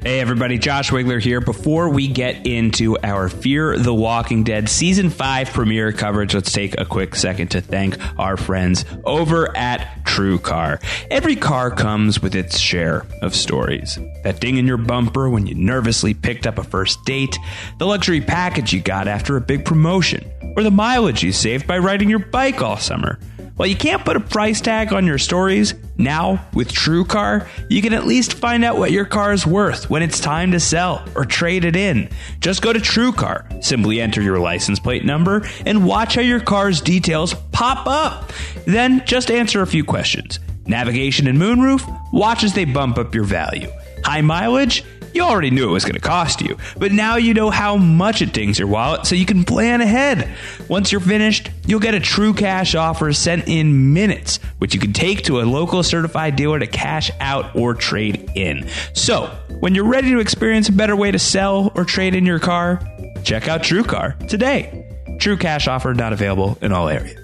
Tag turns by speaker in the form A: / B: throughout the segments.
A: Hey everybody, Josh Wigler here. Before we get into our Fear the Walking Dead Season 5 premiere coverage, let's take a quick second to thank our friends over at TrueCar. Every car comes with its share of stories. That ding in your bumper when you nervously picked up a first date, the luxury package you got after a big promotion, or the mileage you saved by riding your bike all summer. While you can't put a price tag on your stories, now with TrueCar, you can at least find out what your car is worth when it's time to sell or trade it in. Just go to TrueCar, simply enter your license plate number, and watch how your car's details pop up. Then just answer a few questions. Navigation and moonroof? Watch as they bump up your value. High mileage? You already knew it was going to cost you, but now you know how much it dings your wallet so you can plan ahead. Once you're finished, you'll get a True Cash offer sent in minutes, which you can take to a local certified dealer to cash out or trade in. So, when you're ready to experience a better way to sell or trade in your car, check out TrueCar today. True Cash offer not available in all areas.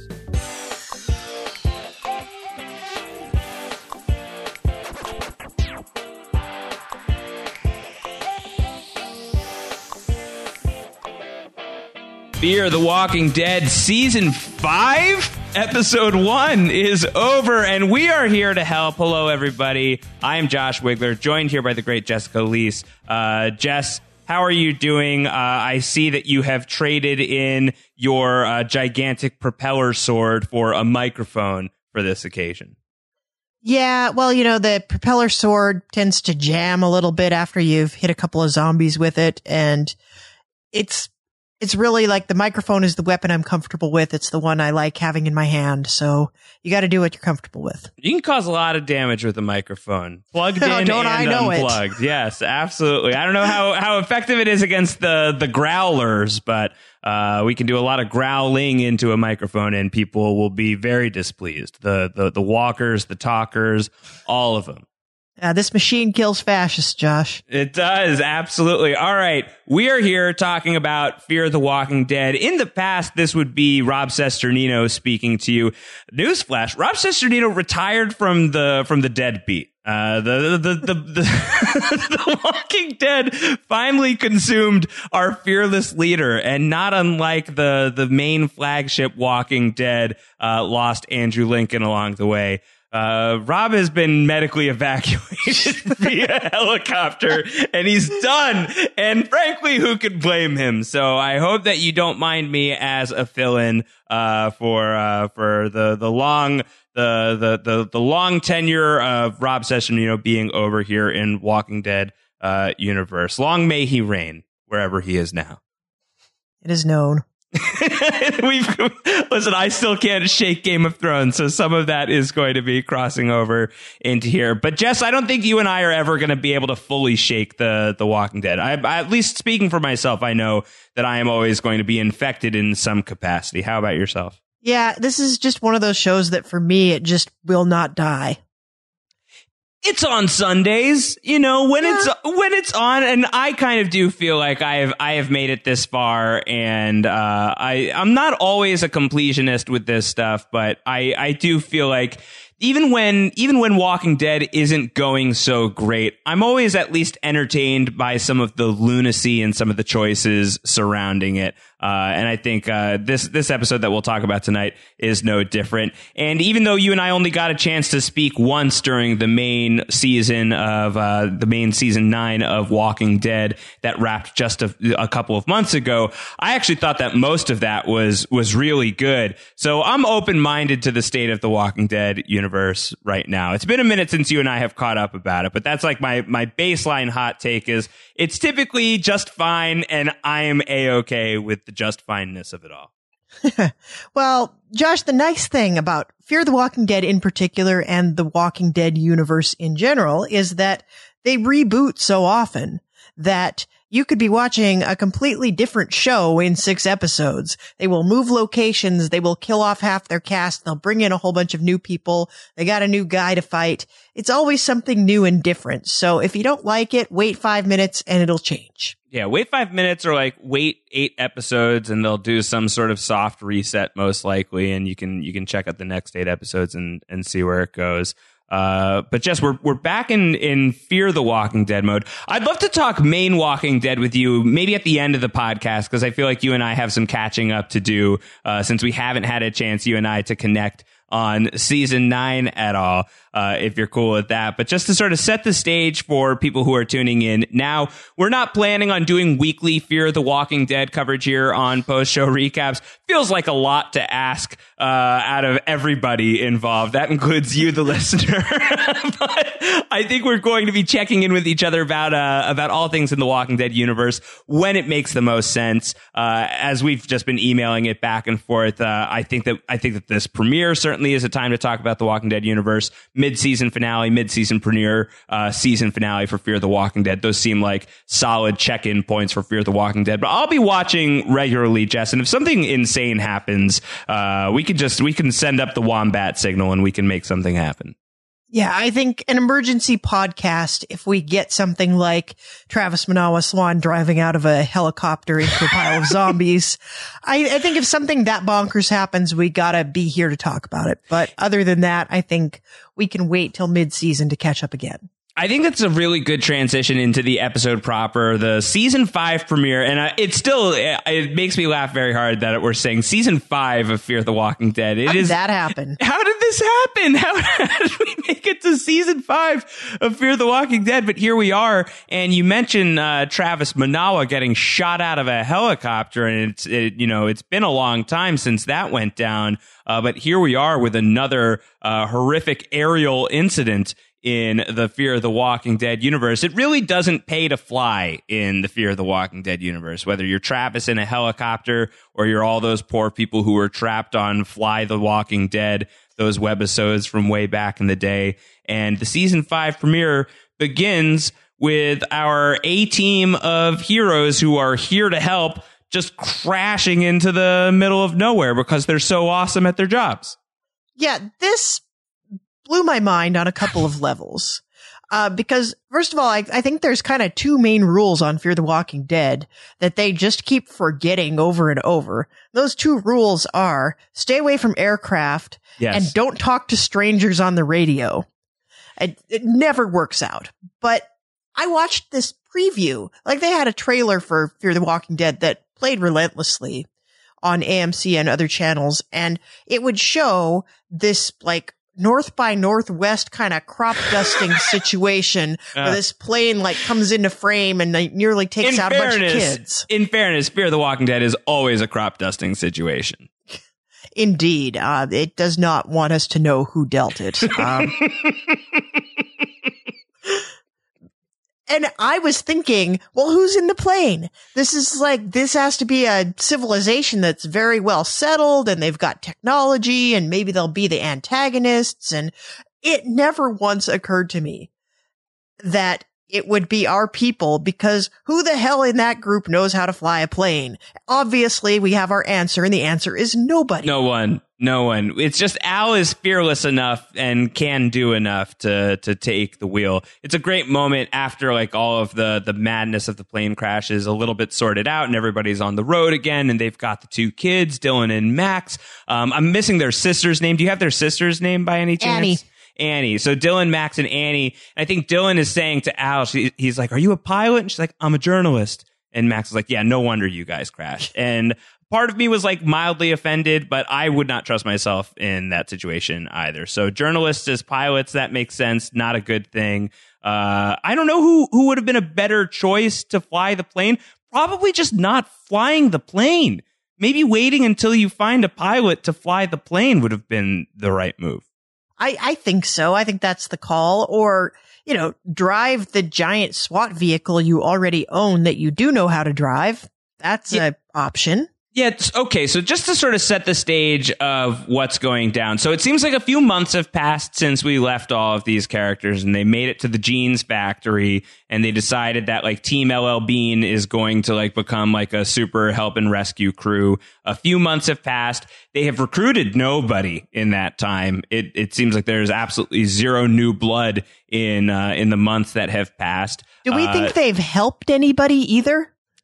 A: Fear the Walking Dead Season 5, Episode 1 is over, and we are here to help. Hello, everybody. I am Josh Wigler, joined here by the great Jessica Leese. Jess, how are you doing? I see that you have traded in your gigantic propeller sword for a microphone for this occasion.
B: Yeah, well, you know, the propeller sword tends to jam a little bit after you've hit a couple of zombies with it, and it's really like the microphone is the weapon I'm comfortable with. It's the one I like having in my hand. So you got to do what you're comfortable with.
A: You can cause a lot of damage with a microphone. Plugged in and unplugged. Yes, absolutely. I don't know how effective it is against the growlers, but we can do a lot of growling into a microphone and people will be very displeased. The walkers, the talkers, all of them.
B: This machine kills fascists, Josh.
A: It does, absolutely. All right, we are here talking about Fear the Walking Dead. In the past, this would be Rob Cesternino speaking to you. Newsflash: Rob Cesternino retired from the Deadbeat. The Walking Dead finally consumed our fearless leader, and not unlike the main flagship Walking Dead, lost Andrew Lincoln along the way. Rob has been medically evacuated via helicopter, and he's done. And frankly, who could blame him? So I hope that you don't mind me as a fill-in for the long tenure of Rob Cesternino being over here in Walking Dead universe. Long may he reign wherever he is now.
B: It is known.
A: Listen, I still can't shake Game of Thrones, so some of that is going to be crossing over into here. But Jess, I don't think you and I are ever going to be able to fully shake the Walking Dead. I, at least speaking for myself, I know that I am always going to be infected in some capacity. How about yourself?
B: Yeah, this is just one of those shows that for me, it just will not die.
A: It's on Sundays, you know, when it's on, and I kind of do feel like I have made it this far, and I'm not always a completionist with this stuff, but I do feel like even when Walking Dead isn't going so great, I'm always at least entertained by some of the lunacy and some of the choices surrounding it. And I think this episode that we'll talk about tonight is no different. And even though you and I only got a chance to speak once during the main season 9 of Walking Dead that wrapped just a couple of months ago, I actually thought that most of that was really good. So I'm open-minded to the state of the Walking Dead universe right now. It's been a minute since you and I have caught up about it, but that's like my baseline hot take is it's typically just fine, and I am A-okay with the just fineness of it all.
B: Well, Josh, the nice thing about Fear the Walking Dead in particular and the Walking Dead universe in general is that they reboot so often that you could be watching a completely different show in 6 episodes. They will move locations. They will kill off half their cast. They'll bring in a whole bunch of new people. They got a new guy to fight. It's always something new and different. So if you don't like it, wait 5 minutes and it'll change.
A: Yeah, wait 5 minutes or like wait 8 episodes and they'll do some sort of soft reset most likely. And you can check out the next 8 episodes and see where it goes. But Jess, we're back in Fear the Walking Dead mode. I'd love to talk main Walking Dead with you, maybe at the end of the podcast, because I feel like you and I have some catching up to do, since we haven't had a chance, you and I, to connect on season 9 at all, if you're cool with that. But just to sort of set the stage for people who are tuning in now, we're not planning on doing weekly Fear the Walking Dead coverage here on post-show recaps. Feels like a lot to ask out of everybody involved. That includes you, the listener. But I think we're going to be checking in with each other about all things in the Walking Dead universe when it makes the most sense. As we've just been emailing it back and forth, I think that this premiere certainly is a time to talk about the Walking Dead universe. Mid-season finale, mid-season premiere, season finale for Fear the Walking Dead. Those seem like solid check-in points for Fear the Walking Dead. But I'll be watching regularly, Jess, and if something insane happens, we can send up the wombat signal and we can make something happen.
B: Yeah, I think an emergency podcast, if we get something like Travis Manawa Swan driving out of a helicopter into a pile of zombies, I think if something that bonkers happens, we gotta be here to talk about it. But other than that, I think we can wait till mid-season to catch up again.
A: I think that's a really good transition into the episode proper, the season 5 premiere. And it makes me laugh very hard that we're saying season 5 of Fear the Walking Dead.
B: How did that happen?
A: How did this happen? How did we make it to season 5 of Fear the Walking Dead? But here we are. And you mentioned Travis Manawa getting shot out of a helicopter. And it's been a long time since that went down. But here we are with another horrific aerial incident in the Fear the Walking Dead universe. It really doesn't pay to fly in the Fear the Walking Dead universe, whether you're Travis in a helicopter or you're all those poor people who were trapped on Fly the Walking Dead, those webisodes from way back in the day. And the season 5 premiere begins with our A-team of heroes who are here to help just crashing into the middle of nowhere because they're so awesome at their jobs.
B: Yeah, this blew my mind on a couple of levels. Because first of all, I think there's kind of 2 main rules on Fear the Walking Dead that they just keep forgetting over and over. Those 2 rules are stay away from aircraft and don't talk to strangers on the radio. It never works out. But I watched this preview. Like, they had a trailer for Fear the Walking Dead that played relentlessly on AMC and other channels. And it would show this, like, North by Northwest kind of crop dusting situation where this plane like comes into frame and like, nearly takes out a bunch of kids.
A: In fairness, Fear the Walking Dead is always a crop dusting situation.
B: Indeed. It does not want us to know who dealt it. And I was thinking, well, who's in the plane? This has to be a civilization that's very well settled and they've got technology and maybe they'll be the antagonists. And it never once occurred to me that it would be our people, because who the hell in that group knows how to fly a plane? Obviously, we have our answer, and the answer is nobody.
A: No one. It's just Al is fearless enough and can do enough to take the wheel. It's a great moment after like all of the madness of the plane crash is a little bit sorted out and everybody's on the road again and they've got the 2 kids, Dylan and Max. I'm missing their sister's name. Do you have their sister's name by any chance? Annie. So Dylan, Max, and Annie. I think Dylan is saying to Al, he's like, "Are you a pilot?" And she's like, "I'm a journalist." And Max is like, "Yeah, no wonder you guys crashed." And part of me was like mildly offended, but I would not trust myself in that situation either. So journalists as pilots, that makes sense. Not a good thing. I don't know who would have been a better choice to fly the plane. Probably just not flying the plane. Maybe waiting until you find a pilot to fly the plane would have been the right move.
B: I think so. I think that's the call. Or, drive the giant SWAT vehicle you already own that you do know how to drive. That's an option.
A: Yeah, okay, so just to sort of set the stage of what's going down. So it seems like a few months have passed since we left all of these characters and they made it to the Jeans factory and they decided that like Team LL Bean is going to like become like a super help and rescue crew. A few months have passed. They have recruited nobody in that time. It seems like there's absolutely zero new blood in the months that have passed.
B: Do we think they've helped anybody either?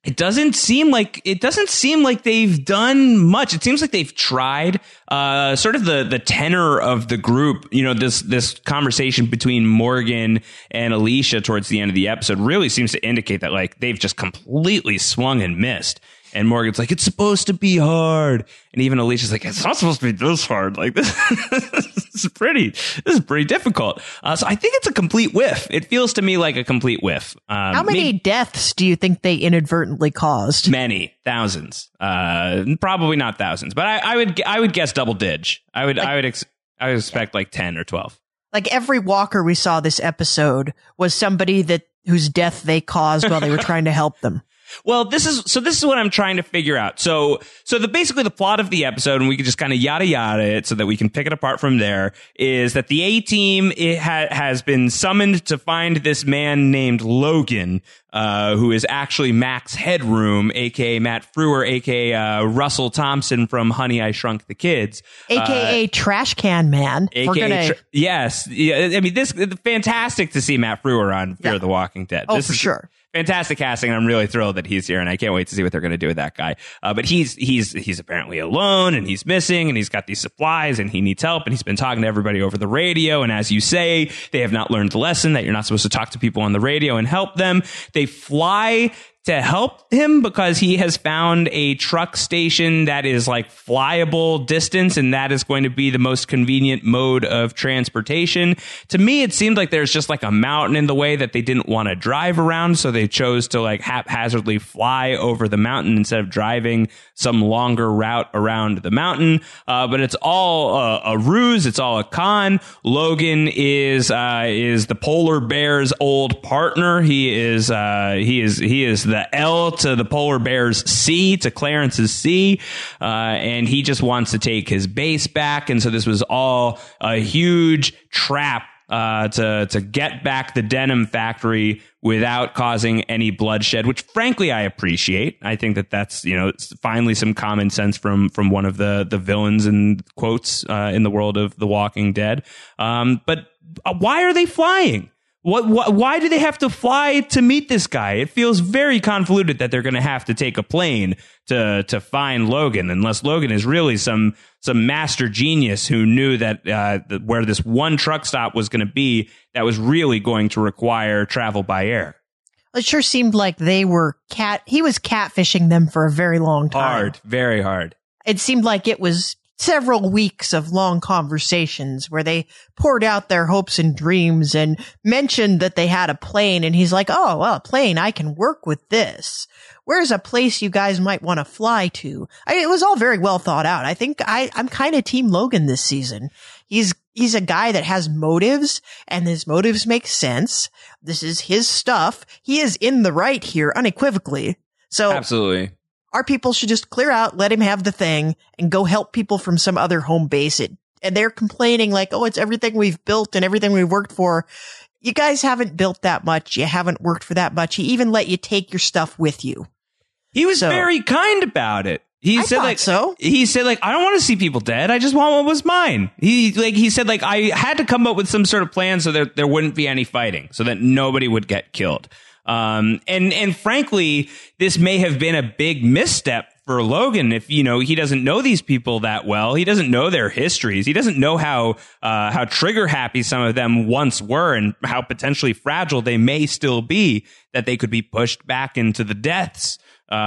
A: It doesn't seem like they've done much. It seems like they've tried. Sort of the tenor of the group, this conversation between Morgan and Alicia towards the end of the episode really seems to indicate that like they've just completely swung and missed. And Morgan's like, it's supposed to be hard. And even Alicia's like, it's not supposed to be this hard. Like this is pretty difficult. So I think it's a complete whiff. It feels to me like a complete whiff.
B: How many deaths do you think they inadvertently caused?
A: Many, thousands. Probably not thousands, but I would guess double dig. I would expect like 10 or 12.
B: Like every walker we saw this episode was somebody whose death they caused while they were trying to help them.
A: Well, this is what I'm trying to figure out. So basically the plot of the episode, and we can just kind of yada it so that we can pick it apart from there, is that the A-Team has been summoned to find this man named Logan, who is actually Max Headroom, aka Matt Frewer, aka Russell Thompson from Honey, I Shrunk the Kids,
B: aka Trash Can Man.
A: Yes, I mean this fantastic to see Matt Frewer on Fear the Walking Dead.
B: Oh, for sure.
A: Fantastic casting. I'm really thrilled that he's here, and I can't wait to see what they're going to do with that guy. But he's apparently alone, and he's missing, and he's got these supplies, and he needs help, and he's been talking to everybody over the radio. And as you say, they have not learned the lesson that you're not supposed to talk to people on the radio and help them. They fly to help him because he has found a truck station that is like flyable distance, and that is going to be the most convenient mode of transportation. To me, it seemed like there's just like a mountain in the way that they didn't want to drive around, so they chose to like haphazardly fly over the mountain instead of driving some longer route around the mountain. But it's all a ruse. It's all a con. Logan is the polar bear's old partner. He is the L to the polar bear's C to Clarence's C, and he just wants to take his base back. And so this was all a huge trap to get back the Denim Factory without causing any bloodshed, which frankly I appreciate. I think that's finally some common sense from one of the villains in quotes in the world of The Walking Dead. But why are they flying? Why do they have to fly to meet this guy? It feels very convoluted that they're going to have to take a plane to find Logan, unless Logan is really some master genius who knew that where this one truck stop was going to be, that was really going to require travel by air.
B: It sure seemed like he was catfishing them for a very long time.
A: Hard, very hard.
B: It seemed like it was several weeks of long conversations where they poured out their hopes and dreams and mentioned that they had a plane. And he's like, oh, well, a plane, I can work with this. Where's a place you guys might want to fly to? It was all very well thought out. I think I'm kind of Team Logan this season. He's a guy that has motives, and his motives make sense. This is his stuff. He is in the right here unequivocally. So
A: absolutely.
B: Our people should just clear out, let him have the thing, and go help people from some other home base. And they're complaining like, oh, it's everything we've built and everything we've worked for. You guys haven't built that much. You haven't worked for that much. He even let you take your stuff with you.
A: He was very kind about it. He said, I don't want to see people dead. I just want what was mine. He said, I had to come up with some sort of plan so that there wouldn't be any fighting, so that nobody would get killed. And frankly, this may have been a big misstep for Logan if, he doesn't know these people that well. He doesn't know their histories. He doesn't know how trigger happy some of them once were and how potentially fragile they may still be, that they could be pushed back into the deaths.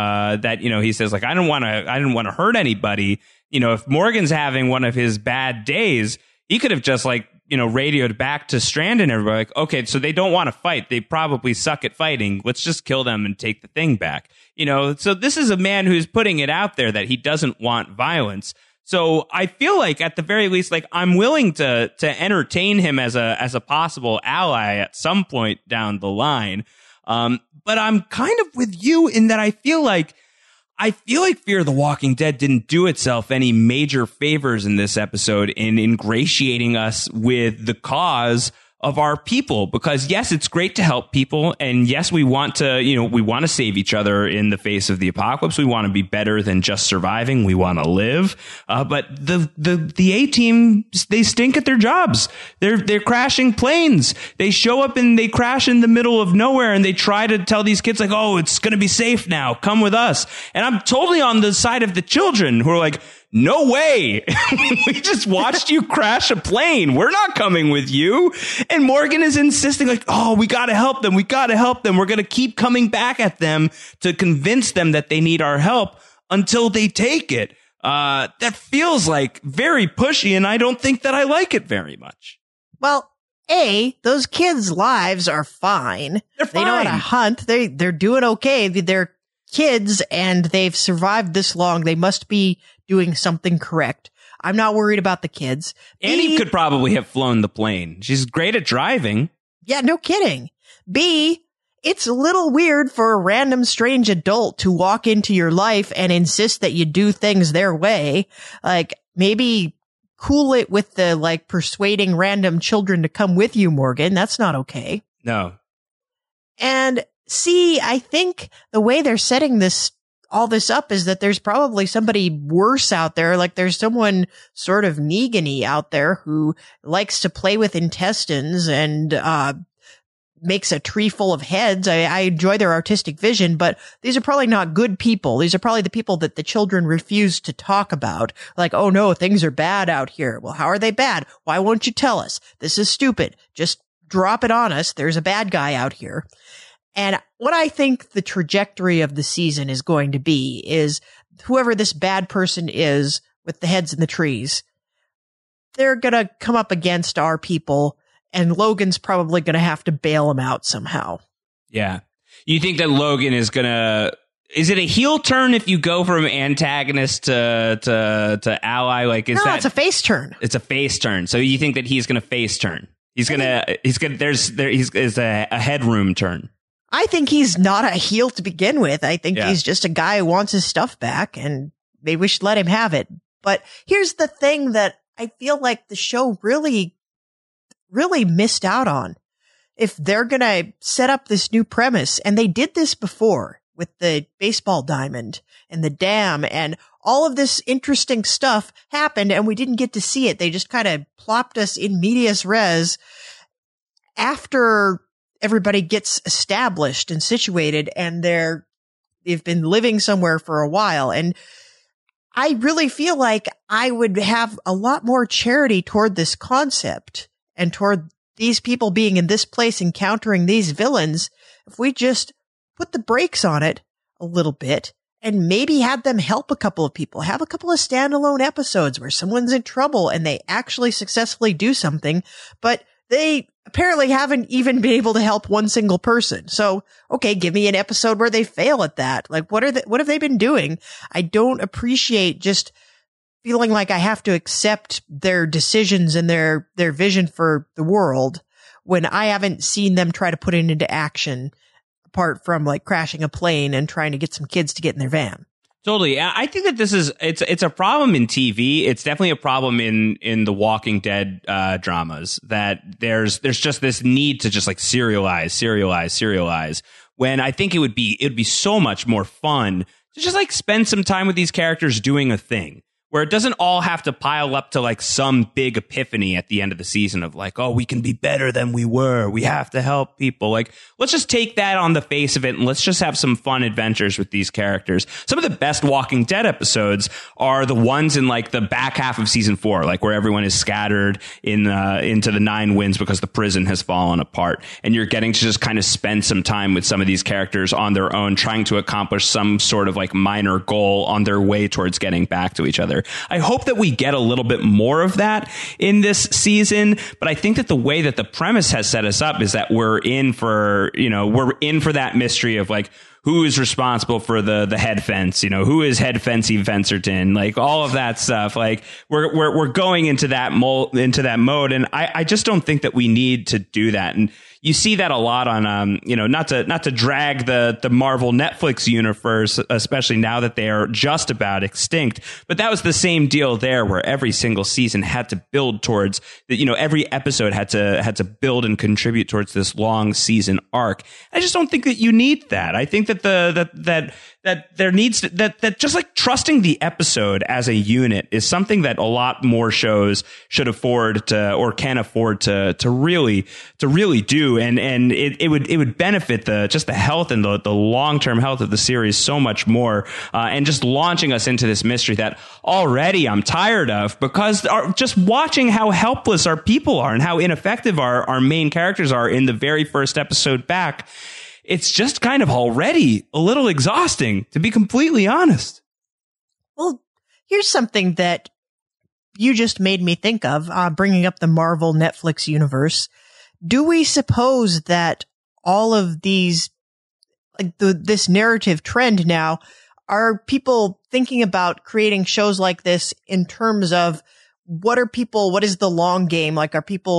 A: He says, I didn't want to hurt anybody. If Morgan's having one of his bad days, he could have just radioed back to Strand and everybody like, okay, so they don't want to fight. They probably suck at fighting. Let's just kill them and take the thing back. So this is a man who's putting it out there that he doesn't want violence. So I feel like at the very least, I'm willing to entertain him as a possible ally at some point down the line. But I'm kind of with you in that I feel like Fear the Walking Dead didn't do itself any major favors in this episode in ingratiating us with the cause of our people, because yes, it's great to help people. And yes, we want to, we want to save each other in the face of the apocalypse. We want to be better than just surviving. We want to live. But the A-team, they stink at their jobs. They're crashing planes. They show up and they crash in the middle of nowhere, and they try to tell these kids like, oh, it's going to be safe now. Come with us. And I'm totally on the side of the children who are like, no way. We just watched you crash a plane. We're not coming with you. And Morgan is insisting like, oh, we got to help them. We got to help them. We're going to keep coming back at them to convince them that they need our help until they take it. That feels like very pushy, and I don't think that I like it very much.
B: Well, those kids' lives are fine.
A: They're fine.
B: They know how to hunt. They're doing okay. They're kids and they've survived this long. They must be doing something correct. I'm not worried about the kids.
A: Annie could probably have flown the plane. She's great at driving.
B: Yeah, no kidding. B, it's a little weird for a random strange adult to walk into your life and insist that you do things their way. Like, maybe cool it with the, like, persuading random children to come with you, Morgan. That's not okay.
A: No.
B: And C, I think the way they're setting all this up is that there's probably somebody worse out there. Like, there's someone sort of Negan-y out there who likes to play with intestines and makes a tree full of heads. I enjoy their artistic vision, but these are probably not good people. These are probably the people that the children refuse to talk about. Like, oh no, things are bad out here. Well, how are they bad? Why won't you tell us? This is stupid. Just drop it on us. There's a bad guy out here. And what I think the trajectory of the season is going to be is whoever this bad person is with the heads in the trees, they're going to come up against our people, and Logan's probably going to have to bail them out somehow.
A: Yeah. You think that Logan is going to... Is it a heel turn if you go from antagonist to ally? Like,
B: it's a face turn.
A: It's a face turn. So you think that he's going to face turn? There's a headroom turn.
B: I think he's not a heel to begin with. I think he's just a guy who wants his stuff back, and maybe we should let him have it. But here's the thing that I feel like the show really, really missed out on. If they're going to set up this new premise, and they did this before with the baseball diamond and the dam, and all of this interesting stuff happened and we didn't get to see it. They just kind of plopped us in medias res after everybody gets established and situated, and they've been living somewhere for a while. And I really feel like I would have a lot more charity toward this concept and toward these people being in this place encountering these villains if we just put the brakes on it a little bit and maybe had them help a couple of people, have a couple of standalone episodes where someone's in trouble and they actually successfully do something, but they apparently haven't even been able to help one single person. So, okay, give me an episode where they fail at that. Like, what have they been doing? I don't appreciate just feeling like I have to accept their decisions and their vision for the world when I haven't seen them try to put it into action, apart from like crashing a plane and trying to get some kids to get in their van.
A: Totally. I think that it's a problem in TV. It's definitely a problem in the Walking Dead dramas, that there's just this need to just like serialize, when I think it would be so much more fun to just like spend some time with these characters doing a thing, where it doesn't all have to pile up to like some big epiphany at the end of the season of like, oh, we can be better than we were. We have to help people. Like, let's just take that on the face of it and let's just have some fun adventures with these characters. Some of the best Walking Dead episodes are the ones in like the back half of season 4, like where everyone is scattered into the 9 winds because the prison has fallen apart. And you're getting to just kind of spend some time with some of these characters on their own, trying to accomplish some sort of like minor goal on their way towards getting back to each other. I hope that we get a little bit more of that in this season, but I think that the way that the premise has set us up is that we're in for that mystery of like, who is responsible for the head fence? Who is head fencey Fencerton? Like all of that stuff. Like we're going into that mode, and I just don't think that we need to do that. And you see that a lot on, not to drag the Marvel Netflix universe, especially now that they are just about extinct. But that was the same deal there, where every single season had to build towards every episode had to build and contribute towards this long season arc. I just don't think that you need that. I think that that there needs that just like trusting the episode as a unit is something that a lot more shows should afford to, or can afford to really do. And it would benefit the health and the long-term health of the series so much more. And just launching us into this mystery that already I'm tired of, because just watching how helpless our people are and how ineffective our main characters are in the very first episode back. It's just kind of already a little exhausting, to be completely honest.
B: Well, here's something that you just made me think of, bringing up the Marvel Netflix universe. Do we suppose that all of these, like this narrative trend now, are people thinking about creating shows like this in terms of what is the long game? Like,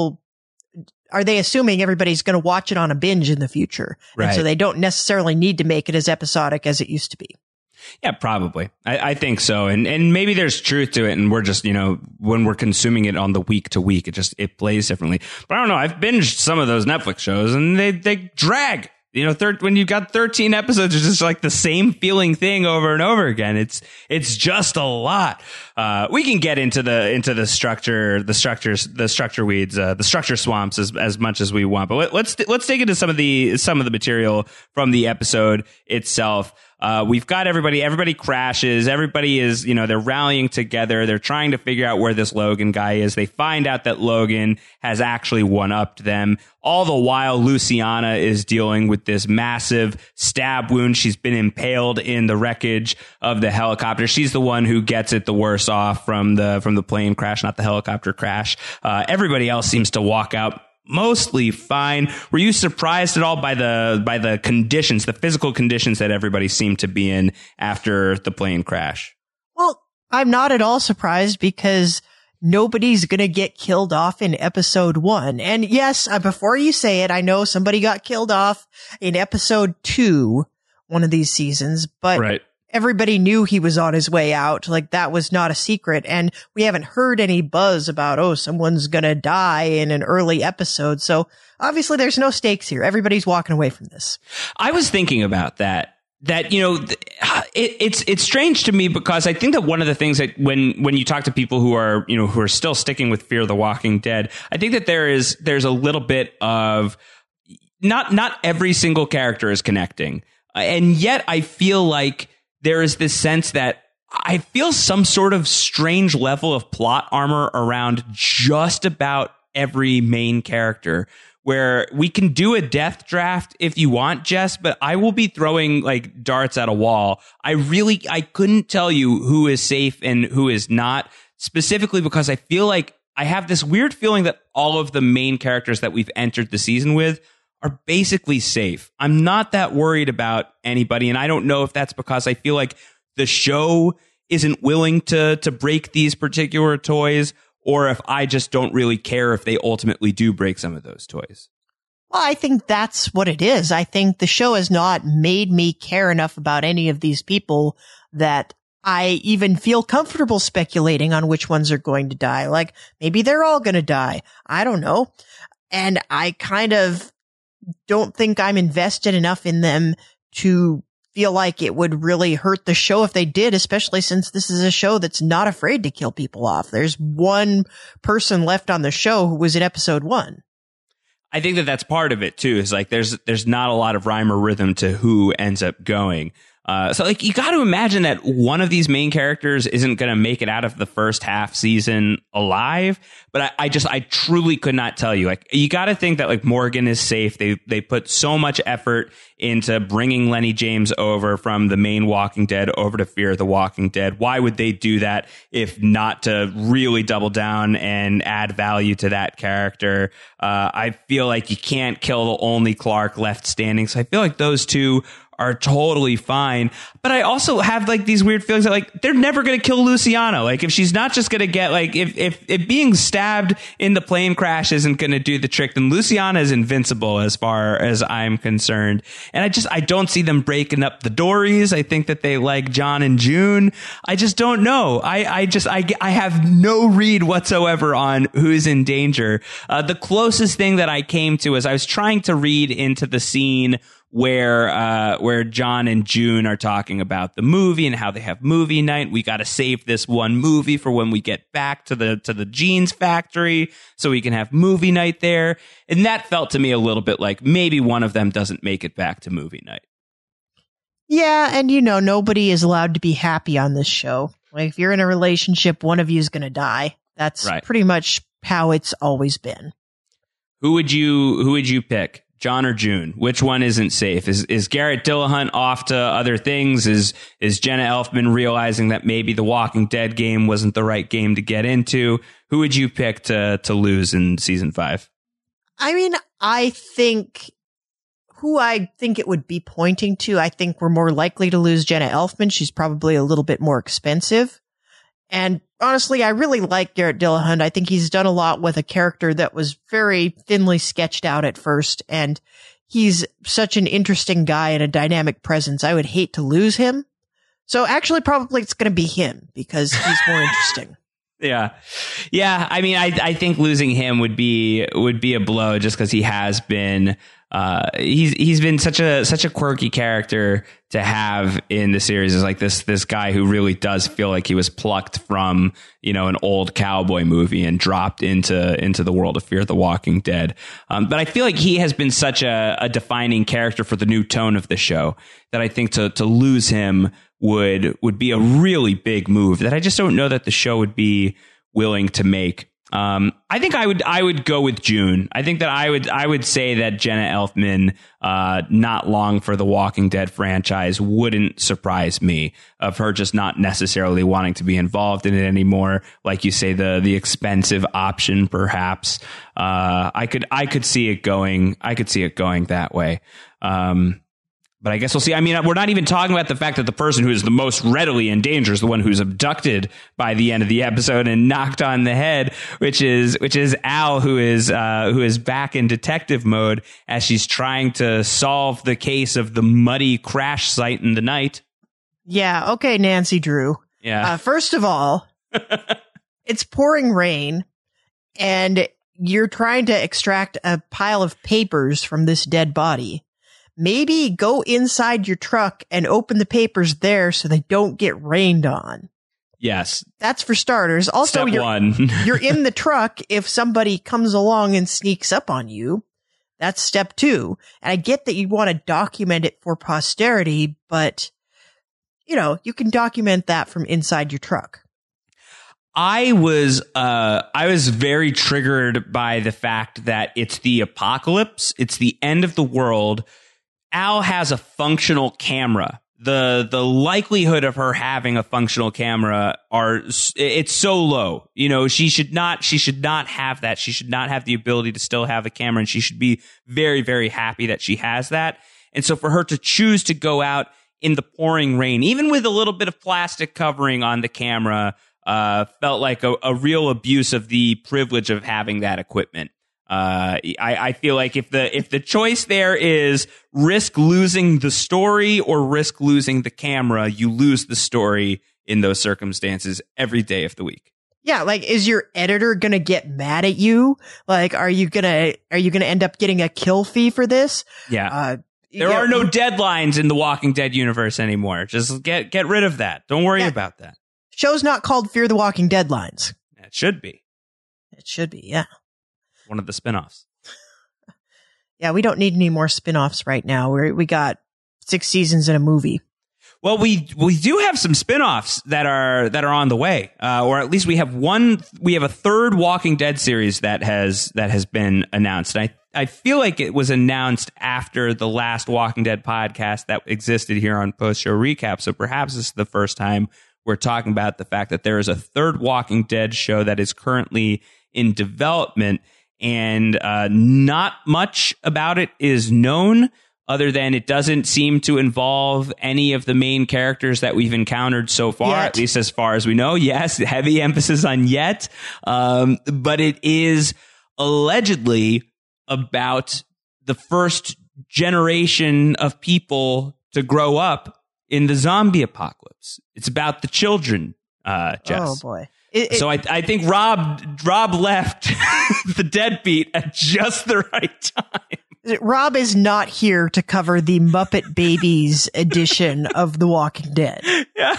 B: are they assuming everybody's going to watch it on a binge in the future?
A: Right.
B: And so they don't necessarily need to make it as episodic as it used to be.
A: Yeah, probably. I think so. And maybe there's truth to it. And we're just, when we're consuming it on the week to week, it plays differently. But I don't know. I've binged some of those Netflix shows and they drag. When you've got 13 episodes, it's just like the same feeling thing over and over again. It's just a lot. We can get into the structure weeds, the structure swamps as much as we want. But let's dig into some of the material from the episode itself. We've got everybody crashes. Everybody is, they're rallying together. They're trying to figure out where this Logan guy is. They find out that Logan has actually one-upped them. All the while, Luciana is dealing with this massive stab wound. She's been impaled in the wreckage of the helicopter. She's the one who gets it the worst off from the plane crash, not the helicopter crash. Everybody else seems to walk out mostly fine. Were you surprised at all by the conditions, the physical conditions that everybody seemed to be in after the plane crash?
B: Well, I'm not at all surprised, because nobody's going to get killed off in episode 1. And yes, before you say it, I know somebody got killed off in episode 2, one of these seasons, but right. Everybody knew he was on his way out. Like, that was not a secret. And we haven't heard any buzz about, someone's going to die in an early episode. So obviously there's no stakes here. Everybody's walking away from this.
A: I was thinking about that, it's strange to me, because I think that one of the things that when you talk to people who are still sticking with Fear the Walking Dead, I think that there's a little bit of not every single character is connecting. And yet I feel like there is this sense that I feel some sort of strange level of plot armor around just about every main character, where we can do a death draft if you want, Jess, but I will be throwing like darts at a wall. I couldn't tell you who is safe and who is not, specifically because I feel like I have this weird feeling that all of the main characters that we've entered the season with are basically safe. I'm not that worried about anybody, and I don't know if that's because I feel like the show isn't willing to break these particular toys, or if I just don't really care if they ultimately do break some of those toys.
B: Well, I think that's what it is. I think the show has not made me care enough about any of these people that I even feel comfortable speculating on which ones are going to die. Like, maybe they're all going to die. I don't know. And I kind of don't think I'm invested enough in them to feel like it would really hurt the show if they did, especially since this is a show that's not afraid to kill people off. There's one person left on the show who was in episode 1.
A: I think that that's part of it too. Is like there's not a lot of rhyme or rhythm to who ends up going. So like you got to imagine that one of these main characters isn't going to make it out of the first half season alive. But I truly could not tell you. Like, you got to think that like Morgan is safe. They put so much effort into bringing Lenny James over from the main Walking Dead over to Fear the Walking Dead. Why would they do that if not to really double down and add value to that character? I feel like you can't kill the only Clark left standing. So I feel like those two are totally fine. But I also have like these weird feelings that like they're never going to kill Luciana. Like if she's not just going to get like if being stabbed in the plane crash isn't going to do the trick, then Luciana is invincible as far as I'm concerned. And I don't see them breaking up the Dories. I think that they like John and June. I just don't know. I have no read whatsoever on who's in danger. The closest thing that I came to is I was trying to read into the scene where John and June are talking about the movie and how they have movie night. We got to save this one movie for when we get back to the jeans factory so we can have movie night there. And that felt to me a little bit like maybe one of them doesn't make it back to movie night.
B: Yeah, and nobody is allowed to be happy on this show. Like if you're in a relationship, one of you is going to die. That's right. Pretty much how it's always been. Who would
A: you pick? John or June? Which one isn't safe? Is Garrett Dillahunt off to other things? Is Jenna Elfman realizing that maybe the Walking Dead game wasn't the right game to get into? Who would you pick to lose in season 5?
B: I mean, I think it would be pointing to, I think we're more likely to lose Jenna Elfman. She's probably a little bit more expensive. And honestly, I really like Garrett Dillahunt. I think he's done a lot with a character that was very thinly sketched out at first. And he's such an interesting guy and a dynamic presence. I would hate to lose him. So actually, probably it's going to be him because he's more interesting.
A: Yeah. I mean, I think losing him would be a blow just because he has been he's been such a quirky character to have in the series. Is like this guy who really does feel like he was plucked from an old cowboy movie and dropped into the world of Fear the Walking Dead. But I feel like he has been such a defining character for the new tone of the show that I think to lose him would be a really big move that I just don't know that the show would be willing to make. I think I would go with June. I think that I would say that Jenna Elfman, not long for the Walking Dead franchise, wouldn't surprise me of her just not necessarily wanting to be involved in it anymore. Like you say, the expensive option, perhaps. I could see it going. I could see it going that way. But I guess we'll see. I mean, we're not even talking about the fact that the person who is the most readily in danger is the one who's abducted by the end of the episode and knocked on the head, which is Al, who is back in detective mode as she's trying to solve the case of the muddy crash site in the night.
B: Yeah. Okay, Nancy Drew.
A: Yeah.
B: First of all, it's pouring rain and you're trying to extract a pile of papers from this dead body. Maybe go inside your truck and open the papers there so they don't get rained on.
A: Yes.
B: That's for starters. Also,
A: Step one.
B: You're in the truck if somebody comes along and sneaks up on you. That's step 2. And I get that you want to document it for posterity, but, you can document that from inside your truck.
A: I was very triggered by the fact that it's the apocalypse. It's the end of the world. Al has a functional camera. The likelihood of her having a functional camera it's so low. She should not have that. She should not have the ability to still have a camera, and she should be very, very happy that she has that. And so for her to choose to go out in the pouring rain, even with a little bit of plastic covering on the camera, felt like a real abuse of the privilege of having that equipment. I feel like if the choice there is risk losing the story or risk losing the camera, you lose the story in those circumstances every day of the week.
B: Yeah, like, is your editor gonna get mad at you? Like, are you gonna end up getting a kill fee for this?
A: Yeah. There are no deadlines in the Walking Dead universe anymore. Just get rid of that. Don't worry about that.
B: Show's not called Fear the Walking Deadlines.
A: It should be.
B: It should be, yeah.
A: One of the spinoffs.
B: Yeah, we don't need any more spinoffs right now. We got 6 seasons in a movie.
A: Well, we do have some spinoffs that are on the way, or at least we have one. We have a third Walking Dead series that has been announced. And I feel like it was announced after the last Walking Dead podcast that existed here on Post Show Recap. So perhaps this is the first time we're talking about the fact that there is a third Walking Dead show that is currently in development. And not much about it is known other than it doesn't seem to involve any of the main characters that we've encountered so far, at least as far as we know. Yes, heavy emphasis on yet. But it is allegedly about the first generation of people to grow up in the zombie apocalypse. It's about the children, Jess.
B: Oh, boy.
A: So I think Rob left the deadbeat at just the right time.
B: Rob is not here to cover the Muppet Babies edition of The Walking Dead.
A: Yeah.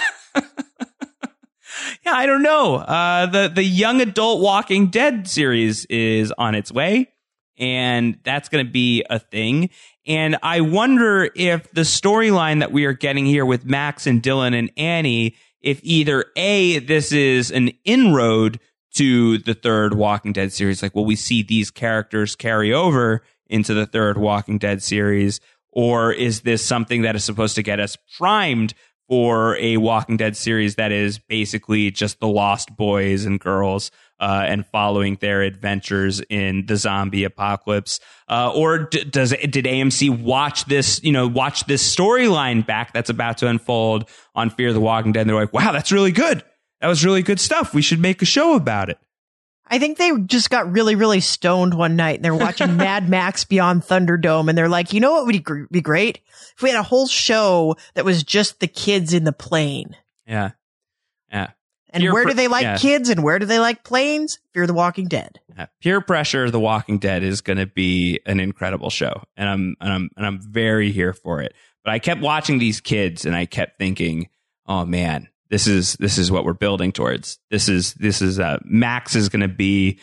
A: Yeah, I don't know. The young adult Walking Dead series is on its way, and that's going to be a thing. And I wonder if the storyline that we are getting here with Max and Dylan and Annie, if either A, this is an inroad to the third Walking Dead series, like will we see these characters carry over into the third Walking Dead series, or is this something that is supposed to get us primed for a Walking Dead series that is basically just the lost boys and girls and following their adventures in the zombie apocalypse? Or did AMC watch this storyline back that's about to unfold on Fear the Walking Dead? And they're like, wow, that's really good. That was really good stuff. We should make a show about it.
B: I think they just got really, really stoned one night and they're watching Mad Max Beyond Thunderdome. And they're like, you know what would be great? If we had a whole show that was just the kids in the plane.
A: Yeah. Yeah.
B: And where do they like kids and where do they like planes? Fear the Walking Dead.
A: Yeah. Peer Pressure, The Walking Dead is going to be an incredible show, and I'm very here for it. But I kept watching these kids, and I kept thinking, oh man, this is what we're building towards. This is Max is going to be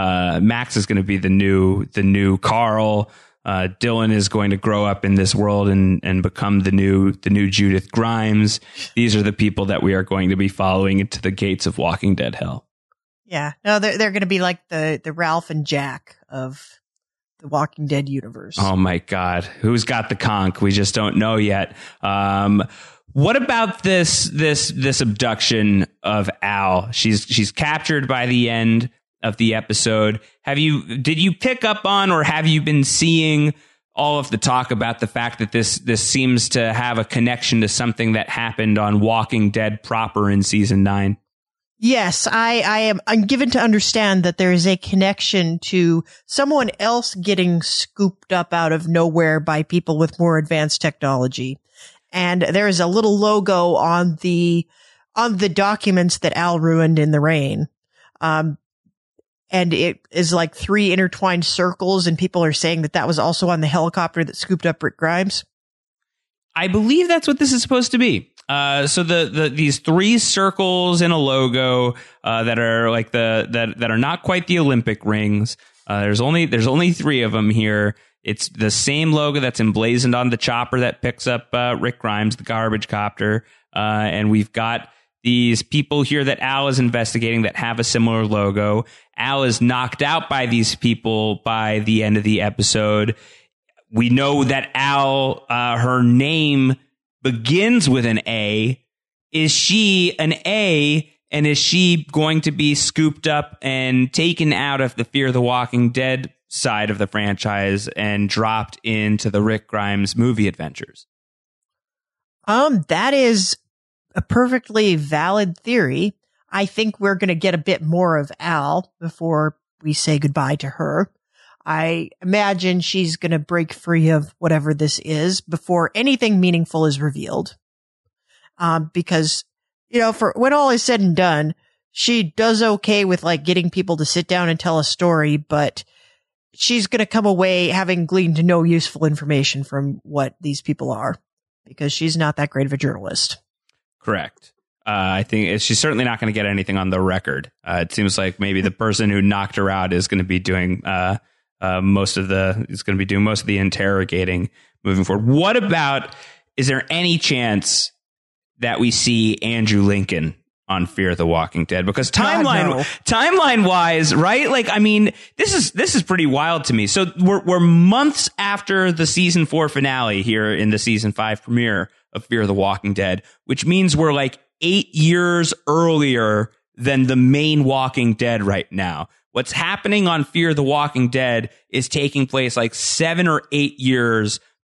A: the new Carl. Dylan is going to grow up in this world and become the new Judith Grimes. These are the people that we are going to be following into the gates of Walking Dead hell. Yeah.
B: No, they're going to be like the Ralph and Jack of the Walking Dead universe.
A: Oh my God. Who's got the conch? We just don't know yet. What about this abduction of Al? She's captured by the end of the episode. Did you pick up on, or have you been seeing all of the talk about the fact that this seems to have a connection to something that happened on Walking Dead proper in season 9?
B: Yes, I'm given to understand that there is a connection to someone else getting scooped up out of nowhere by people with more advanced technology. And there is a little logo on the documents that Al ruined in the rain. And it is like 3 intertwined circles, and people are saying that was also on the helicopter that scooped up Rick Grimes.
A: I believe that's what this is supposed to be. So these 3 circles in a logo that are like that are not quite the Olympic rings. There's only 3 of them here. It's the same logo that's emblazoned on the chopper that picks up Rick Grimes, the garbage copter, and we've got these people here that Al is investigating that have a similar logo. Al is knocked out by these people by the end of the episode. We know that Al, her name begins with an A. Is she an A? And is she going to be scooped up and taken out of the Fear the Walking Dead side of the franchise and dropped into the Rick Grimes movie adventures?
B: That is a perfectly valid theory. I think we're going to get a bit more of Al before we say goodbye to her. I imagine she's going to break free of whatever this is before anything meaningful is revealed. Because, for when all is said and done, she does okay with like getting people to sit down and tell a story, but she's going to come away having gleaned no useful information from what these people are, because she's not that great of a journalist.
A: Correct. I think she's certainly not going to get anything on the record. It seems like maybe the person who knocked her out is going to be doing most of the interrogating moving forward. What about, is there any chance that we see Andrew Lincoln on Fear the Walking Dead? Because timeline wise, right? Like, I mean, this is pretty wild to me. So we're months after the season 4 finale here in the season 5 premiere of Fear the Walking Dead, which means we're like 8 years earlier than the main Walking Dead right now. What's happening on Fear the Walking Dead is taking place like 7 or 8 years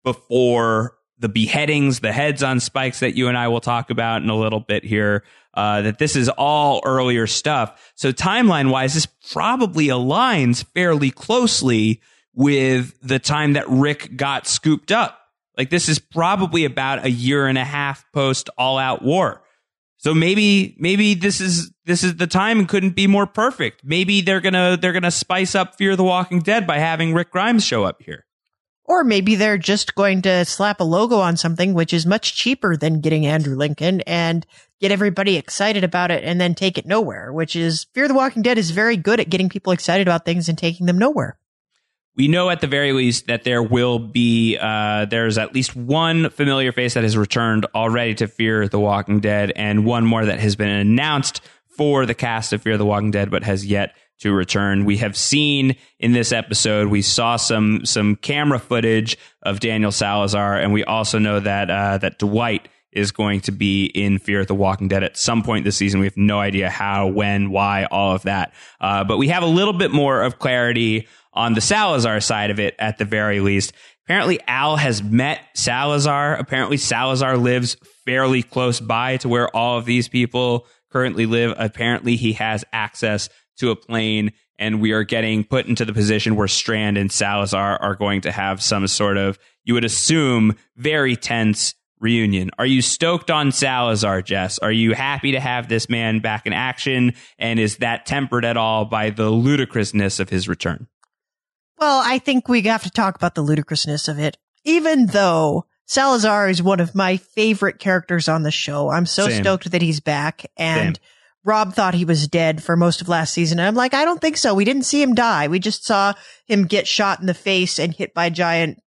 A: before the beheadings, the heads on spikes that you and I will talk about in a little bit here, that this is all earlier stuff. So timeline wise, this probably aligns fairly closely with the time that Rick got scooped up. Like, this is probably about a year and a half post All Out War. So maybe this is the time and couldn't be more perfect. Maybe they're gonna spice up Fear the Walking Dead by having Rick Grimes show up here.
B: Or maybe they're just going to slap a logo on something, which is much cheaper than getting Andrew Lincoln, and get everybody excited about it and then take it nowhere, which is Fear the Walking Dead is very good at getting people excited about things and taking them nowhere.
A: We know at the very least that there will be, there's at least one familiar face that has returned already to Fear the Walking Dead, and one more that has been announced for the cast of Fear the Walking Dead, but has yet to return. We have seen in this episode, we saw some camera footage of Daniel Salazar, and we also know that that Dwight is going to be in Fear the Walking Dead at some point this season. We have no idea how, when, why, all of that. But we have a little bit more of clarity on the Salazar side of it at the very least. Apparently, Al has met Salazar. Apparently, Salazar lives fairly close by to where all of these people currently live. Apparently, he has access to a plane, and we are getting put into the position where Strand and Salazar are going to have some sort of, you would assume, very tense reunion. Are you stoked on Salazar, Jess? Are you happy to have this man back in action? And is that tempered at all by the ludicrousness of his return?
B: Well, I think we have to talk about the ludicrousness of it. Even though Salazar is one of my favorite characters on the show, I'm so stoked that he's back. And Rob thought he was dead for most of last season. And I'm like, I don't think so. We didn't see him die. We just saw him get shot in the face and hit by a giant,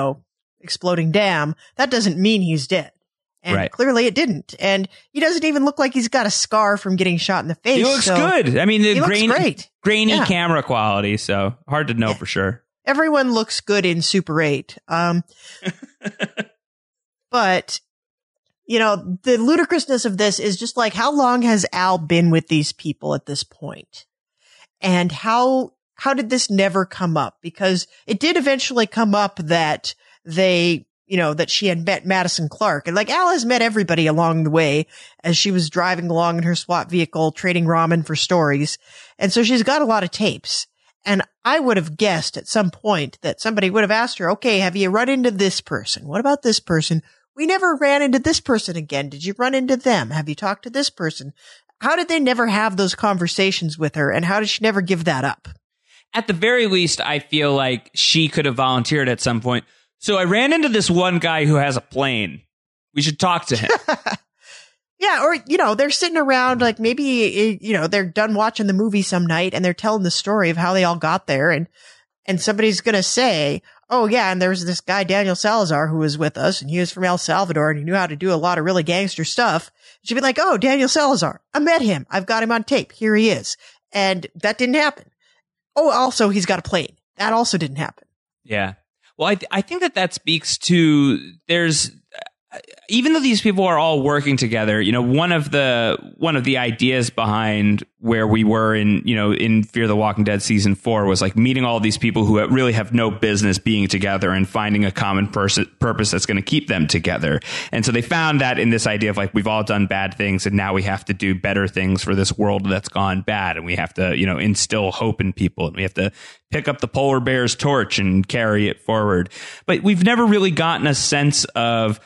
B: exploding dam. That doesn't mean he's dead. And clearly it didn't. And he doesn't even look like he's got a scar from getting shot in the face.
A: He looks good. I mean, the grainy
B: Yeah.
A: camera quality. So hard to know for sure.
B: Everyone looks good in Super 8. But, the ludicrousness of this is just like, how long has Al been with these people at this point? And how did this never come up? Because it did eventually come up that that she had met Madison Clark. And like, Al has met everybody along the way as she was driving along in her SWAT vehicle, trading ramen for stories. And so she's got a lot of tapes. And I would have guessed at some point that somebody would have asked her, okay, have you run into this person? What about this person? We never ran into this person again. Did you run into them? Have you talked to this person? How did they never have those conversations with her? And how did she never give that up?
A: At the very least, I feel like she could have volunteered at some point. So I ran into this one guy who has a plane. We should talk to him.
B: Yeah. Or, they're sitting around like maybe, they're done watching the movie some night and they're telling the story of how they all got there. And somebody's going to say, oh yeah, and there was this guy, Daniel Salazar, who was with us, and he was from El Salvador, and he knew how to do a lot of really gangster stuff. She'd be like, oh, Daniel Salazar, I met him. I've got him on tape. Here he is. And that didn't happen. Oh, also, he's got a plane. That also didn't happen.
A: Yeah. Well, I think that speaks to even though these people are all working together, one of the ideas behind where we were in Fear the Walking Dead season 4 was like meeting all these people who really have no business being together and finding a common purpose that's going to keep them together. And so they found that in this idea of like, we've all done bad things and now we have to do better things for this world that's gone bad. And we have to, instill hope in people, and we have to pick up the polar bear's torch and carry it forward. But we've never really gotten a sense of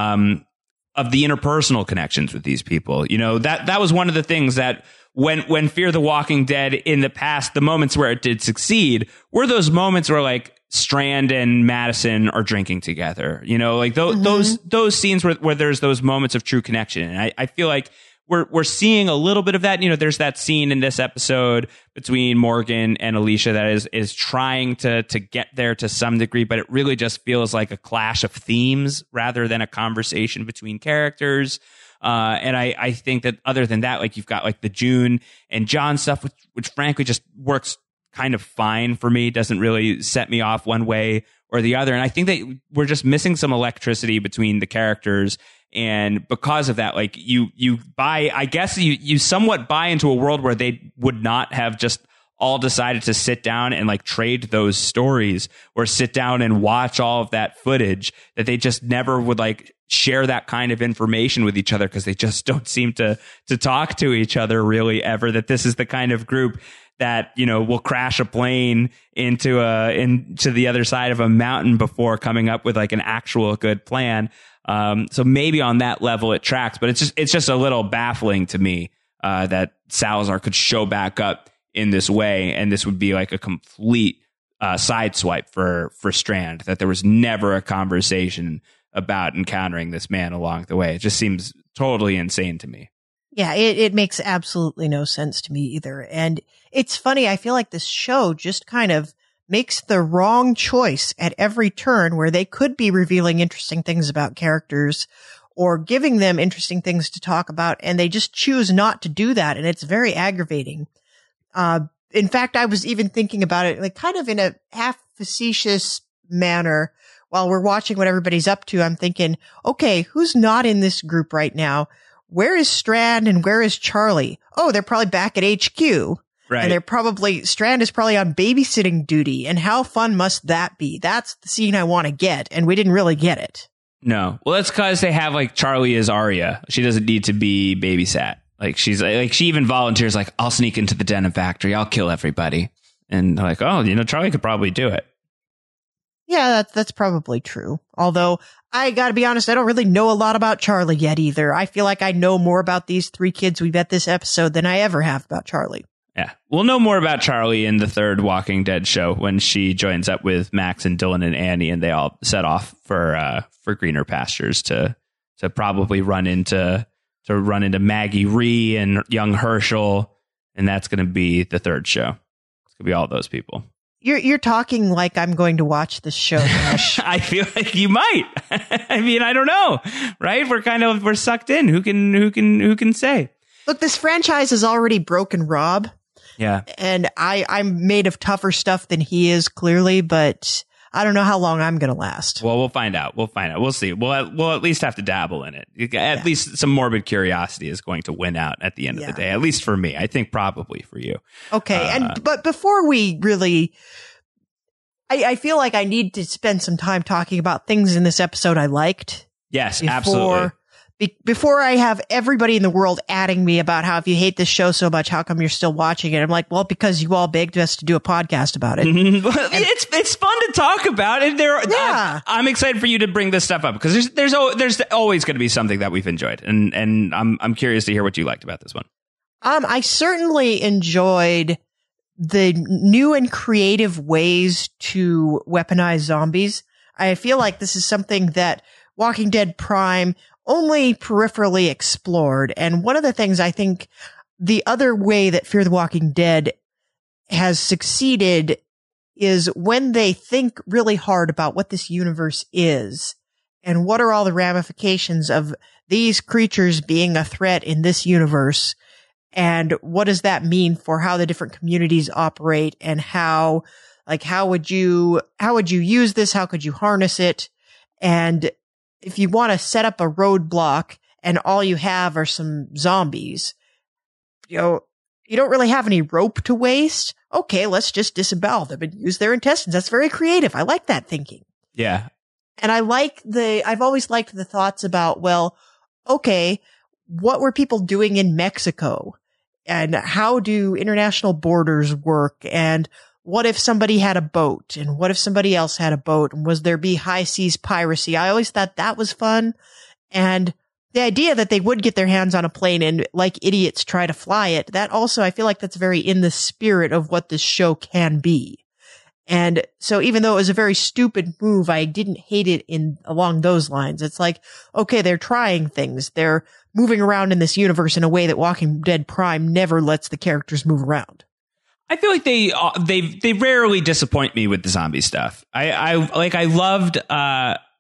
A: the interpersonal connections with these people. That was one of the things that when Fear the Walking Dead in the past, the moments where it did succeed were those moments where like Strand and Madison are drinking together, like those scenes where there's those moments of true connection. And I feel like we're seeing a little bit of that. There's that scene in this episode between Morgan and Alicia that is trying to get there to some degree, but it really just feels like a clash of themes rather than a conversation between characters. And I think that other than that, like you've got like the June and John stuff, which frankly just works kind of fine for me. Doesn't really set me off one way or the other. And I think that we're just missing some electricity between the characters. And because of that, like you somewhat buy into a world where they would not have just all decided to sit down and like trade those stories or sit down and watch all of that footage, that they just never would like share that kind of information with each other because they just don't seem to talk to each other really ever. That this is the kind of group that, you know, will crash a plane into the other side of a mountain before coming up with like an actual good plan. So maybe on that level it tracks, but it's just a little baffling to me that Salazar could show back up in this way, and this would be like a complete sideswipe for Strand, that there was never a conversation about encountering this man along the way. It just seems totally insane to me.
B: Yeah, it makes absolutely no sense to me either. And it's funny, I feel like this show just kind of makes the wrong choice at every turn, where they could be revealing interesting things about characters or giving them interesting things to talk about, and they just choose not to do that. And it's very aggravating. In fact, I was even thinking about it, like kind of in a half facetious manner while we're watching what everybody's up to. I'm thinking, okay, who's not in this group right now? Where is Strand and where is Charlie? Oh, they're probably back at HQ.
A: Right.
B: And Strand is probably on babysitting duty. And how fun must that be? That's the scene I want to get. And we didn't really get it.
A: No. Well, that's because they have like Charlie as Arya. She doesn't need to be babysat. Like she even volunteers, like, I'll sneak into the Denim factory. I'll kill everybody. And like, oh, you know, Charlie could probably do it.
B: Yeah, that's probably true. Although I gotta be honest, I don't really know a lot about Charlie yet either. I feel like I know more about these three kids we met this episode than I ever have about Charlie.
A: Yeah. We'll know more about Charlie in the third Walking Dead show when she joins up with Max and Dylan and Annie, and they all set off for greener pastures to probably run into Maggie Rhee and young Herschel, and that's going to be the third show. It's going to be all those people.
B: You're talking like I'm going to watch this show, Josh.
A: I feel like you might. I mean, I don't know, right? We're sucked in. Who can say?
B: Look, this franchise has already broken Rob.
A: Yeah.
B: And I'm made of tougher stuff than he is, clearly, but I don't know how long I'm going to last.
A: Well, we'll find out. We'll see. We'll at least have to dabble in it. At least some morbid curiosity is going to win out at the end of the day. At least for me. I think probably for you.
B: Okay. But before we really, I feel like I need to spend some time talking about things in this episode I liked.
A: Yes, absolutely.
B: Before I have everybody in the world adding me about how, if you hate this show so much, how come you're still watching it? I'm like, well, because you all begged us to do a podcast about it.
A: It's fun to talk about, and I'm excited for you to bring this stuff up, because there's always going to be something that we've enjoyed, and I'm curious to hear what you liked about this one.
B: I certainly enjoyed the new and creative ways to weaponize zombies. I feel like this is something that Walking Dead Prime only peripherally explored. And one of the things I think the other way that Fear the Walking Dead has succeeded is when they think really hard about what this universe is and what are all the ramifications of these creatures being a threat in this universe, and what does that mean for how the different communities operate, and how would you use this? How could you harness it? And if you want to set up a roadblock and all you have are some zombies, you don't really have any rope to waste. Okay, let's just disembowel them and use their intestines. That's very creative. I like that thinking.
A: Yeah.
B: And I've always liked the thoughts about, well, okay, what were people doing in Mexico? And how do international borders work? And what if somebody had a boat, and what if somebody else had a boat, and was there be high seas piracy? I always thought that was fun. And the idea that they would get their hands on a plane and like idiots try to fly it, that also, I feel like that's very in the spirit of what this show can be. And so even though it was a very stupid move, I didn't hate it along those lines. It's like, okay, they're trying things. They're moving around in this universe in a way that Walking Dead Prime never lets the characters move around.
A: I feel like they rarely disappoint me with the zombie stuff. I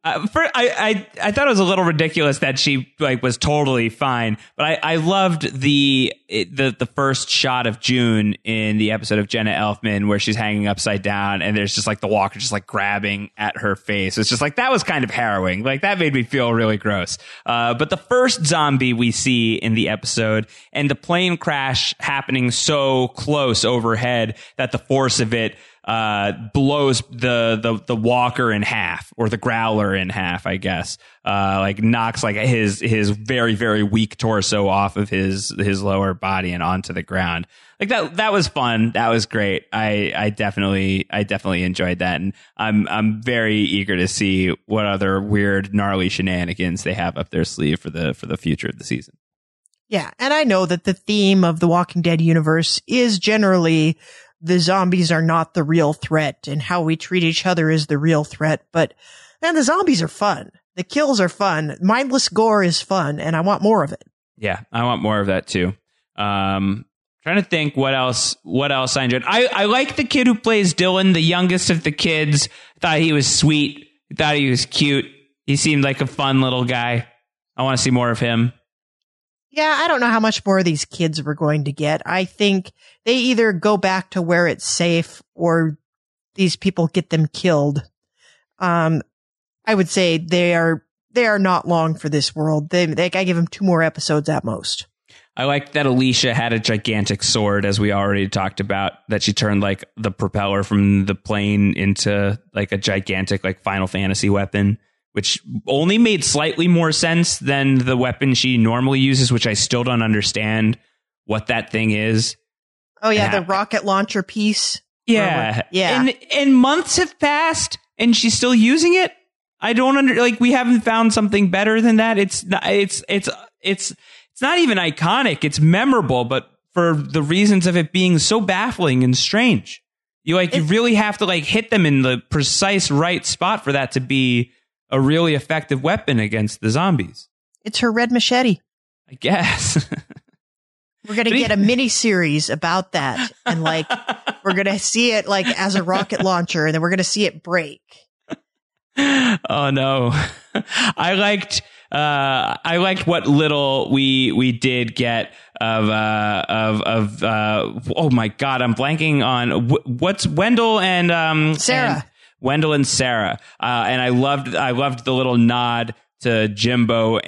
A: I thought it was a little ridiculous that she like was totally fine, but I loved the first shot of June in the episode of Jenna Elfman where she's hanging upside down and there's just like the walker just like grabbing at her face. It's just like that was kind of harrowing. Like that made me feel really gross. But the first zombie we see in the episode and the plane crash happening so close overhead that the force of it blows the walker in half, or the growler in half, I guess. Like knocks like his very, very weak torso off of his lower body and onto the ground. Like that was fun. That was great. I definitely enjoyed that, and I'm very eager to see what other weird, gnarly shenanigans they have up their sleeve for the future of the season.
B: Yeah, and I know that the theme of the Walking Dead universe is generally the zombies are not the real threat and how we treat each other is the real threat. But man, the zombies are fun. The kills are fun. Mindless gore is fun, and I want more of it.
A: Yeah, I want more of that too. Trying to think what else I enjoyed. I like the kid who plays Dylan, the youngest of the kids. Thought he was sweet. Thought he was cute. He seemed like a fun little guy. I want to see more of him.
B: Yeah, I don't know how much more of these kids we're going to get. I think they either go back to where it's safe or these people get them killed. I would say they are not long for this world. I give them 2 more episodes at most.
A: I like that Alicia had a gigantic sword, as we already talked about, that she turned like the propeller from the plane into like a gigantic like Final Fantasy weapon, which only made slightly more sense than the weapon she normally uses, which I still don't understand what that thing is.
B: Oh, yeah, the rocket launcher piece.
A: Yeah.
B: Yeah.
A: And months have passed and she's still using it. I don't we haven't found something better than that. It's not even iconic. It's memorable, but for the reasons of it being so baffling and strange. You really have to like hit them in the precise right spot for that to be a really effective weapon against the zombies.
B: It's her red machete.
A: I guess.
B: We're going to get a mini series about that. And like, we're going to see it like as a rocket launcher, and then we're going to see it break.
A: Oh no. I liked what little we did get of oh my God, I'm blanking on what's Wendell and
B: Sarah.
A: Wendell and Sarah. And I loved the little nod to Jimbo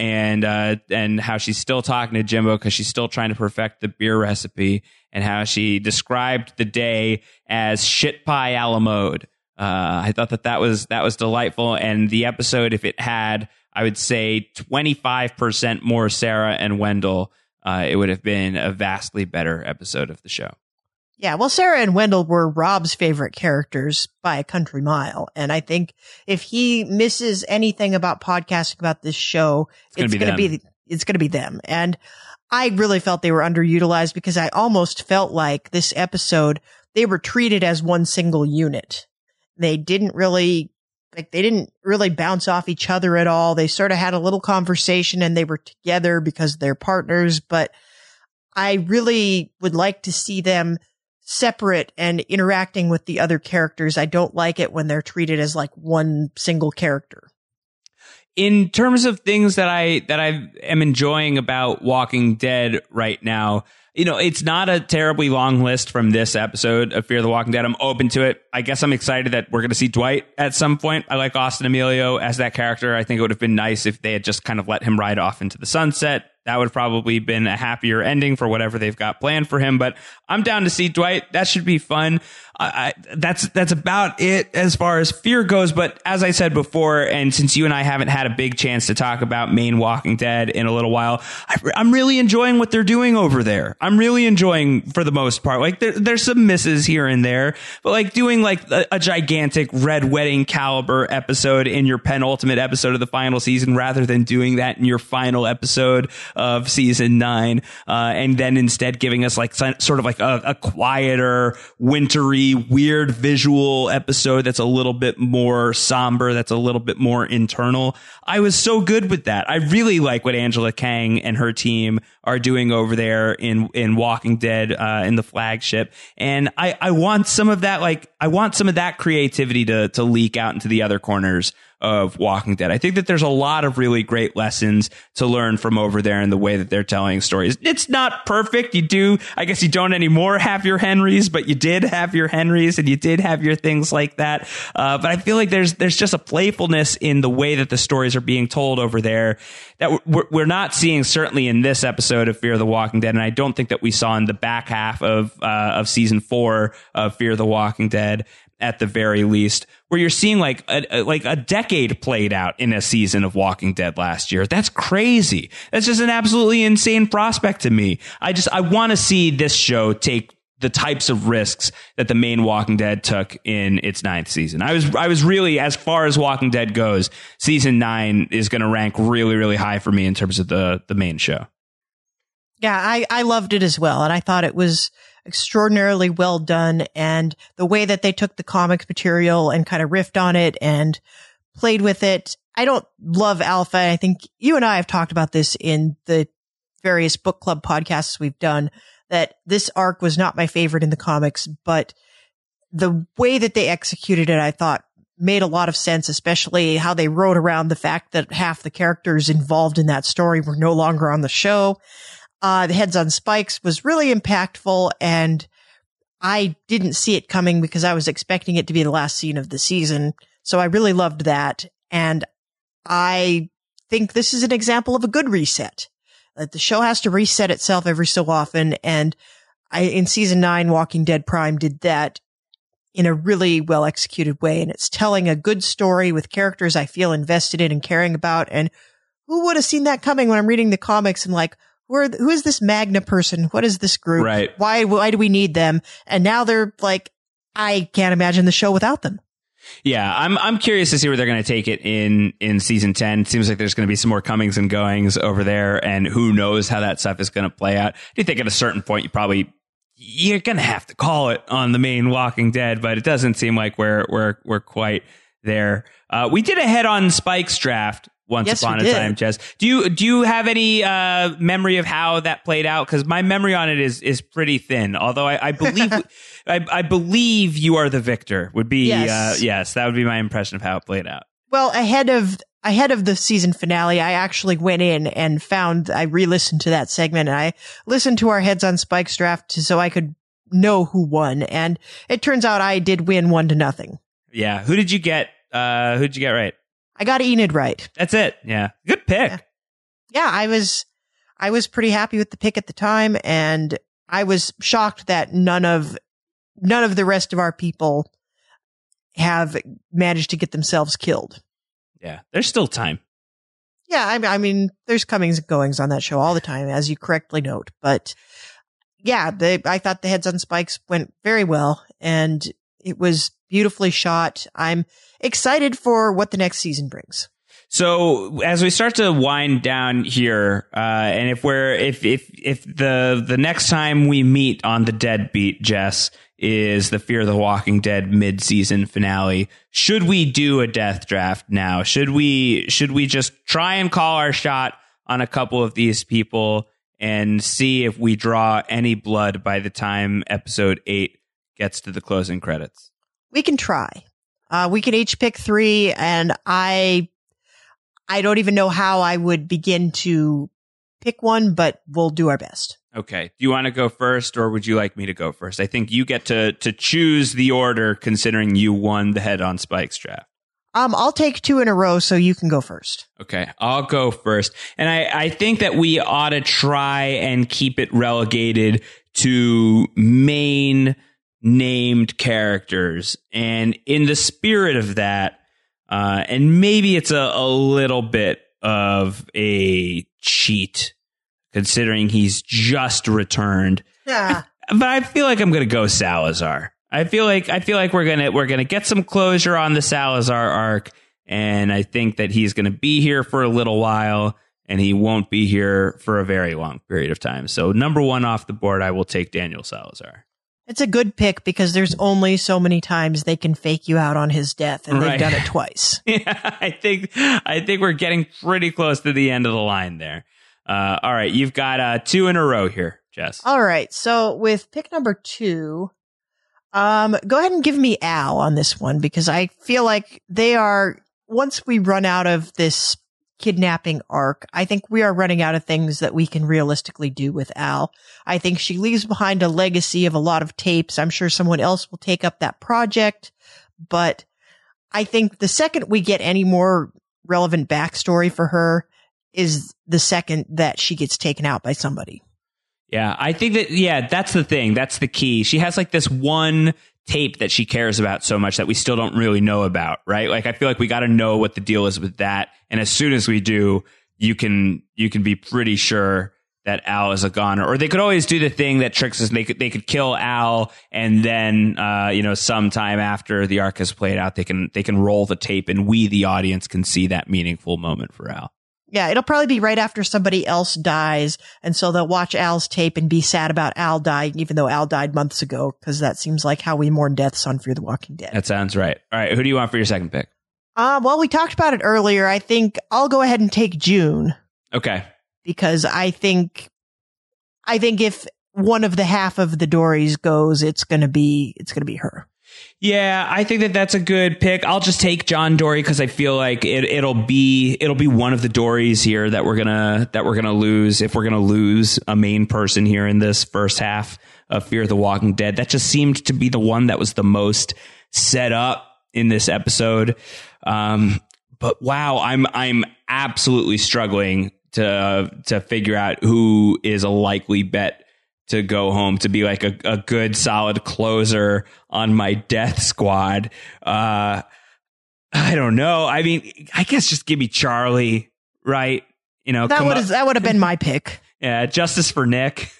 A: and how she's still talking to Jimbo because she's still trying to perfect the beer recipe, and how she described the day as shit pie a la mode. I thought that was delightful. And the episode, if it had, I would say 25% more Sarah and Wendell, it would have been a vastly better episode of the show.
B: Yeah, well, Sarah and Wendell were Rob's favorite characters by a country mile. And I think if he misses anything about podcasting about this show, it's going to be them. And I really felt they were underutilized because I almost felt like this episode, they were treated as one single unit. They didn't really bounce off each other at all. They sort of had a little conversation and they were together because they're partners. But I really would like to see them separate and interacting with the other characters. I don't like it when they're treated as like one single character.
A: In terms of things that I am enjoying about Walking Dead right now, it's not a terribly long list from this episode of Fear the Walking Dead. I'm open to it. I guess I'm excited that we're going to see Dwight at some point. I like Austin Emilio as that character. I think it would have been nice if they had just kind of let him ride off into the sunset. That would have probably been a happier ending for whatever they've got planned for him. But I'm down to see Dwight. That should be fun. That's about it as far as Fear goes. But as I said before, and since you and I haven't had a big chance to talk about main Walking Dead in a little while, I'm really enjoying what they're doing over there. I'm really enjoying, for the most part. Like there's some misses here and there, but like doing like a gigantic Red Wedding caliber episode in your penultimate episode of the final season, rather than doing that in your final episode of season 9, and then instead giving us like sort of like a quieter, wintry, weird visual episode that's a little bit more somber, that's a little bit more internal. I was so good with that. I really like what Angela Kang and her team are doing over there in Walking Dead, in the flagship, and I want some of that. Like I want some of that creativity to leak out into the other corners of Walking Dead. I think that there's a lot of really great lessons to learn from over there in the way that they're telling stories. It's not perfect. I guess you don't anymore have your Henrys, but you did have your Henrys and you did have your things like that. But I feel like there's just a playfulness in the way that the stories are being told over there that we're not seeing certainly in this episode of Fear the Walking Dead. And I don't think that we saw in the back half of season 4 of Fear the Walking Dead at the very least, where you're seeing like a decade played out in a season of Walking Dead last year. That's crazy. That's just an absolutely insane prospect to me. I want to see this show take the types of risks that the main Walking Dead took in its 9th season. I was really, as far as Walking Dead goes, season 9 is going to rank really, really high for me in terms of the main show.
B: Yeah, I loved it as well. And I thought it was extraordinarily well done. And the way that they took the comics material and kind of riffed on it and played with it. I don't love Alpha. I think you and I have talked about this in the various book club podcasts we've done, that this arc was not my favorite in the comics, but the way that they executed it, I thought made a lot of sense, especially how they wrote around the fact that half the characters involved in that story were no longer on the show. The Heads on Spikes was really impactful, and I didn't see it coming because I was expecting it to be the last scene of the season. So I really loved that. And I think this is an example of a good reset. The show has to reset itself every so often. And in season 9, Walking Dead Prime did that in a really well executed way. And it's telling a good story with characters I feel invested in and caring about. And who would have seen that coming when I'm reading the comics and like, who is this Magna person? What is this group?
A: Right.
B: Why do we need them? And now they're like, I can't imagine the show without them.
A: Yeah, I'm curious to see where they're going to take it in season 10. It seems like there's going to be some more comings and goings over there, and who knows how that stuff is going to play out. I do think at a certain point you're going to have to call it on the main Walking Dead, but it doesn't seem like we're quite there. We did a Head on Spikes draft once upon a time, Jess. Do you have any memory of how that played out? Because my memory on it is pretty thin. Although I believe I believe you are the victor. Would be yes, that would be my impression of how it played out.
B: Well, ahead of the season finale, I actually went in and I re-listened to that segment, and I listened to our Heads on Spikes draft so I could know who won. And it turns out I did win 1-0.
A: Yeah. Who did you get? Who'd you get right?
B: I got Enid right.
A: That's it. Yeah. Good pick.
B: Yeah, I was pretty happy with the pick at the time, and I was shocked that none of the rest of our people have managed to get themselves killed.
A: Yeah, there's still time.
B: Yeah, I mean, there's comings and goings on that show all the time, as you correctly note. But yeah, I thought the Heads on Spikes went very well, and it was beautifully shot. I'm excited for what the next season brings.
A: So as we start to wind down here, and if the next time we meet on the Deadbeat, Jess, is the Fear the Walking Dead mid-season finale, should we do a death draft now? Should we just try and call our shot on a couple of these people and see if we draw any blood by the time episode 8 gets to the closing credits?
B: We can try. We can each pick 3, and I don't even know how I would begin to pick one, but we'll do our best.
A: Okay. Do you want to go first, or would you like me to go first? I think you get to choose the order, considering you won the Head on Spikes draft.
B: I'll take 2 in a row, so you can go first.
A: Okay, I'll go first. And I think that we ought to try and keep it relegated to main named characters. And in the spirit of that, and maybe it's a little bit of a cheat, considering he's just returned.
B: Yeah.
A: But I feel like I'm going to go Salazar. I feel like we're gonna get some closure on the Salazar arc, and I think that he's gonna be here for a little while, and he won't be here for a very long period of time. So number 1 off the board, I will take Daniel Salazar.
B: It's a good pick because there's only so many times they can fake you out on his death, and they've done it twice.
A: Yeah, I think we're getting pretty close to the end of the line there. All right, you've got 2 in a row here, Jess.
B: All right, so with pick number 2, go ahead and give me Al on this one, because I feel like they are once we run out of this kidnapping arc, I think we are running out of things that we can realistically do with Al. I think she leaves behind a legacy of a lot of tapes. I'm sure someone else will take up that project, but I think the second we get any more relevant backstory for her is the second that she gets taken out by somebody.
A: Yeah, I think that, that's the thing. That's the key. She has like this one tape that she cares about so much that we still don't really know about, right? Like, I feel like we got to know what the deal is with that. And as soon as we do, you can be pretty sure that Al is a goner. Or they could always do the thing that tricks us. They could kill Al, and then, sometime after the arc has played out, they can roll the tape, and we, the audience, can see that meaningful moment for Al.
B: Yeah, it'll probably be right after somebody else dies. And so they'll watch Al's tape and be sad about Al dying, even though Al died months ago, because that seems like how we mourn deaths on Fear the Walking Dead.
A: That sounds right. All right. Who do you want for your second pick?
B: Well, we talked about it earlier. I think I'll go ahead and take June.
A: Okay.
B: Because I think if one of the half of the Dorys goes, it's going to be her.
A: Yeah, I think that that's a good pick. I'll just take John Dory because I feel like it'll be one of the Dorys here that we're gonna lose if we're gonna lose a main person here in this first half of Fear the Walking Dead. That just seemed to be the one that was the most set up in this episode. But wow, I'm absolutely struggling to figure out who is a likely bet to go home to be like a good solid closer on my death squad. I don't know. I mean, I guess just give me Charlie, right? You know,
B: that would have been my pick.
A: Yeah, justice for Nick.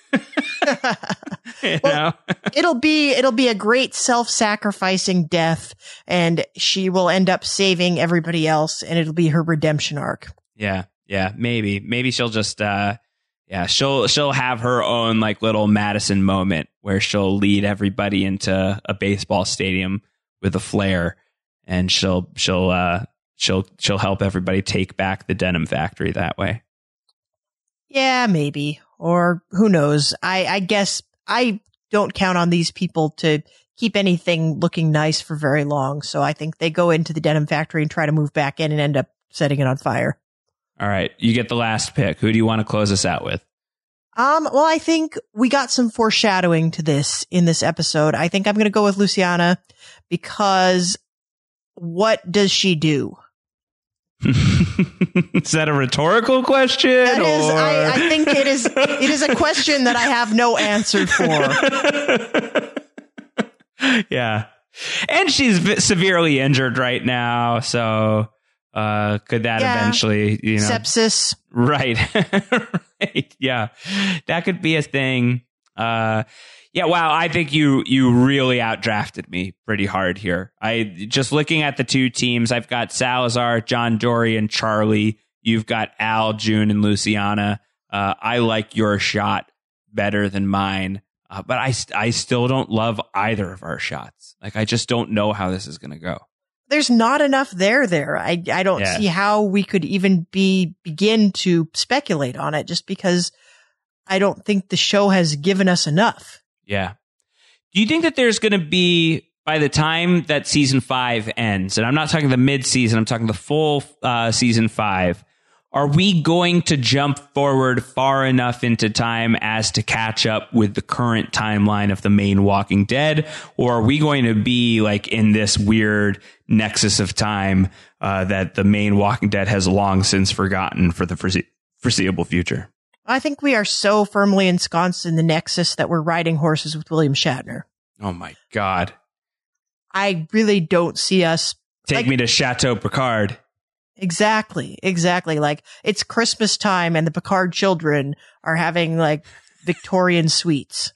B: It'll be a great self-sacrificing death, and she will end up saving everybody else, and it'll be her redemption arc.
A: Yeah, maybe she'll just she'll have her own like little Madison moment where she'll lead everybody into a baseball stadium with a flare, and she'll help everybody take back the denim factory that way.
B: Yeah, maybe. Or who knows? I guess I don't count on these people to keep anything looking nice for very long. So I think they go into the denim factory and try to move back in and end up setting it on fire.
A: All right. You get the last pick. Who do you want to close us out with?
B: Well, I think we got some foreshadowing to this in this episode. I think I'm going to go with Luciana because what does she do?
A: Is that a rhetorical question?
B: That is, I think it is a question that I have no answer for.
A: Yeah. And she's severely injured right now, so could that eventually,
B: sepsis.
A: Right. Right. Yeah. That could be a thing. Yeah, wow, I think you really outdrafted me pretty hard here. Just looking at the two teams, I've got Salazar, John Dory, and Charlie. You've got Al, June, and Luciana. I like your shot better than mine, but I still don't love either of our shots. Like, I just don't know how this is going to go.
B: There's not enough there. I don't see how we could even begin to speculate on it, just because I don't think the show has given us enough.
A: Yeah. Do you think that there's going to be, by the time that season 5 ends, and I'm not talking the mid-season, I'm talking the full season 5, are we going to jump forward far enough into time as to catch up with the current timeline of the main Walking Dead? Or are we going to be like in this weird nexus of time that the main Walking Dead has long since forgotten for the foreseeable future?
B: I think we are so firmly ensconced in the nexus that we're riding horses with William Shatner.
A: Oh my God.
B: I really don't see us.
A: Take me to Chateau Picard.
B: Exactly. Like, it's Christmas time and the Picard children are having like Victorian sweets.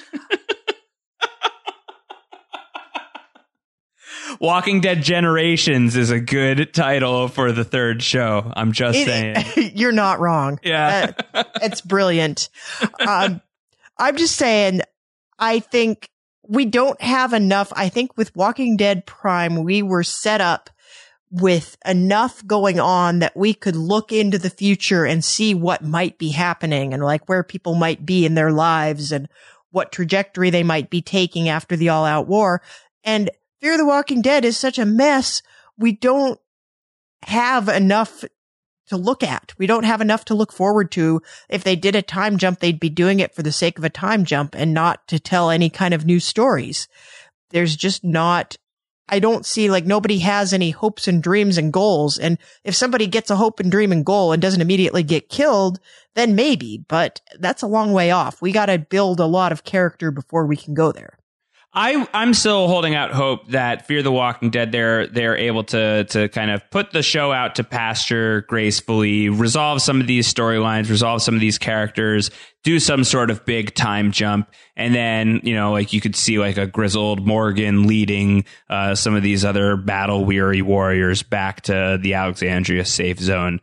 A: Walking Dead Generations is a good title for the third show. I'm just saying.
B: You're not wrong.
A: Yeah.
B: It's brilliant. I'm just saying, I think we don't have enough. I think with Walking Dead Prime, we were set up with enough going on that we could look into the future and see what might be happening and like where people might be in their lives and what trajectory they might be taking after the all-out war. And Fear the Walking Dead is such a mess. We don't have enough to look at. We don't have enough to look forward to. If they did a time jump, they'd be doing it for the sake of a time jump and not to tell any kind of new stories. There's just not, I don't see, like, nobody has any hopes and dreams and goals. And if somebody gets a hope and dream and goal and doesn't immediately get killed, then maybe, but that's a long way off. We got to build a lot of character before we can go there.
A: I'm still holding out hope that Fear the Walking Dead, they're able to kind of put the show out to pasture gracefully, resolve some of these storylines, resolve some of these characters, do some sort of big time jump, and then, you know, like you could see like a grizzled Morgan leading some of these other battle weary warriors back to the Alexandria safe zone,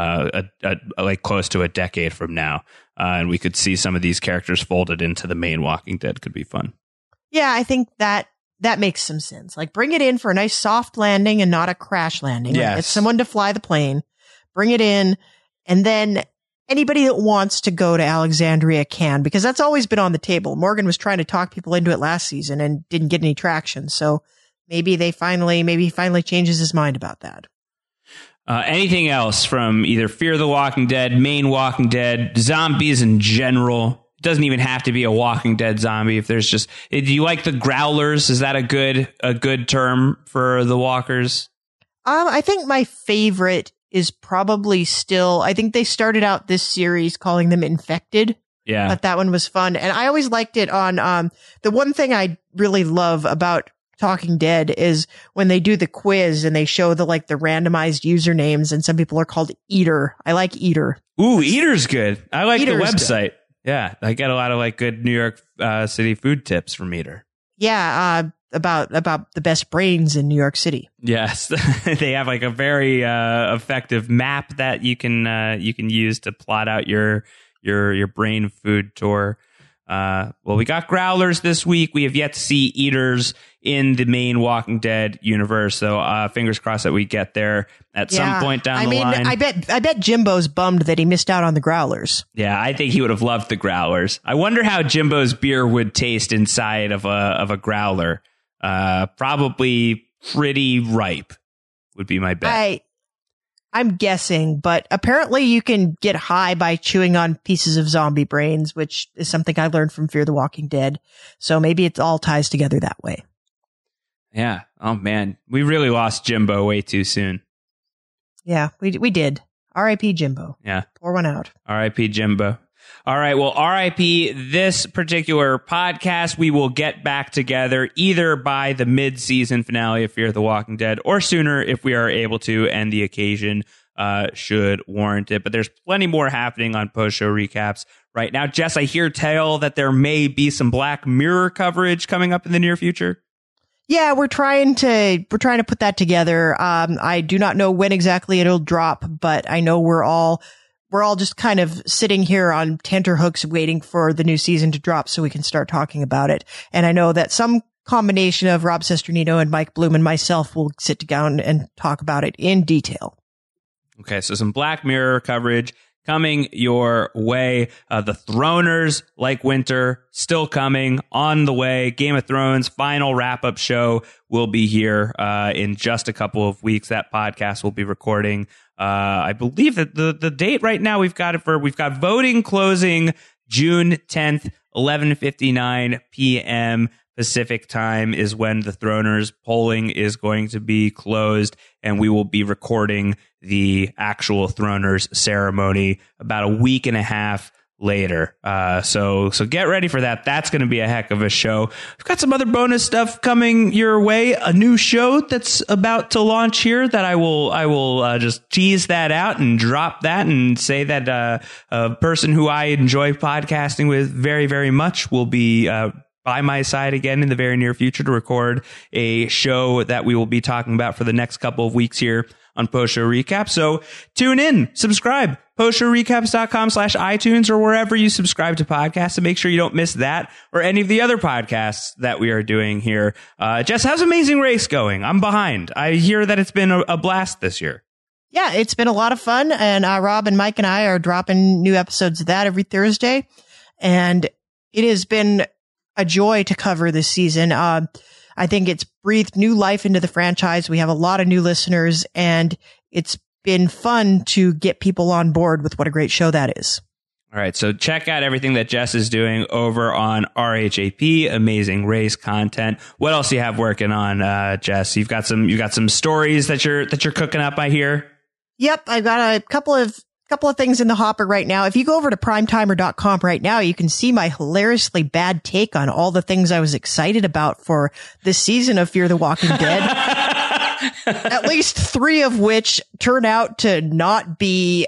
A: like close to a decade from now, and we could see some of these characters folded into the main Walking Dead. Could be fun.
B: Yeah, I think that makes some sense. Like, bring it in for a nice soft landing and not a crash landing.
A: Yes.
B: Like, get someone to fly the plane, bring it in, and then anybody that wants to go to Alexandria can, because that's always been on the table. Morgan was trying to talk people into it last season and didn't get any traction. So maybe he finally changes his mind about that.
A: Anything else from either Fear the Walking Dead, main Walking Dead, zombies in general? Doesn't even have to be a Walking Dead zombie. If there's just, do you like the growlers? Is that a good term for the walkers?
B: I think my favorite is probably still, I think they started out this series calling them infected.
A: Yeah.
B: But that one was fun. And I always liked it on, the one thing I really love about Talking Dead is when they do the quiz and they show the randomized usernames, and some people are called Eater. I like Eater.
A: Ooh, Eater's good. I like
B: Eater's
A: the website.
B: Good.
A: Yeah, I get a lot of like good New York City food tips from Eater.
B: Yeah, about the best brains in New York City.
A: Yes, they have like a very effective map that you can use to plot out your brain food tour. Well, we got growlers this week. We have yet to see Eaters in the main Walking Dead universe, so fingers crossed that we get there at some point down the line.
B: I bet Jimbo's bummed that he missed out on the growlers.
A: Yeah, I think he would have loved the growlers. I wonder how Jimbo's beer would taste inside of a growler. Probably pretty ripe would be my bet.
B: I'm guessing, but apparently you can get high by chewing on pieces of zombie brains, which is something I learned from Fear the Walking Dead. So maybe it all ties together that way.
A: Yeah. Oh man, we really lost Jimbo way too soon.
B: Yeah, we did. R.I.P. Jimbo.
A: Yeah.
B: Pour one out.
A: R.I.P. Jimbo. All right. Well, R.I.P. this particular podcast. We will get back together either by the mid-season finale of Fear the Walking Dead or sooner if we are able to, and the occasion should warrant it. But there's plenty more happening on post-show recaps right now. Jess, I hear tell that there may be some Black Mirror coverage coming up in the near future.
B: Yeah, we're trying to put that together. I do not know when exactly it'll drop, but I know we're all just kind of sitting here on tenterhooks waiting for the new season to drop so we can start talking about it. And I know that some combination of Rob Sesternino and Mike Bloom and myself will sit down and talk about it in detail.
A: Okay, so some Black Mirror coverage coming your way. The Throners, like winter, still coming, on the way. Game of Thrones final wrap-up show will be here in just a couple of weeks. That podcast will be recording. I believe that the date right now we've got voting closing June 10th, 11:59 p.m. Pacific time is when the Throners polling is going to be closed, and we will be recording the actual Throners ceremony about a week and a half later. So get ready for that. That's going to be a heck of a show. We've got some other bonus stuff coming your way. A new show that's about to launch here that I will just tease that out and drop that and say that a person who I enjoy podcasting with very, very much will be by my side again in the very near future to record a show that we will be talking about for the next couple of weeks here on Post Show Recap. So tune in, subscribe, postshowrecaps.com/iTunes or wherever you subscribe to podcasts, and make sure you don't miss that or any of the other podcasts that we are doing here. Jess, how's Amazing Race going? I'm behind. I hear that it's been a blast this year.
B: Yeah, it's been a lot of fun, and Rob and Mike and I are dropping new episodes of that every Thursday, and it has been a joy to cover this season. I think it's breathed new life into the franchise. We have a lot of new listeners, and it's been fun to get people on board with what a great show that is.
A: All right, so check out everything that Jess is doing over on RHAP, Amazing Race content. What else do you have working on, Jess? You've got some stories that you're cooking up, I hear.
B: Yep, I've got a couple of things in the hopper right now. If you go over to primetimer.com right now, you can see my hilariously bad take on all the things I was excited about for this season of Fear the Walking Dead. At least 3 of which turn out to not be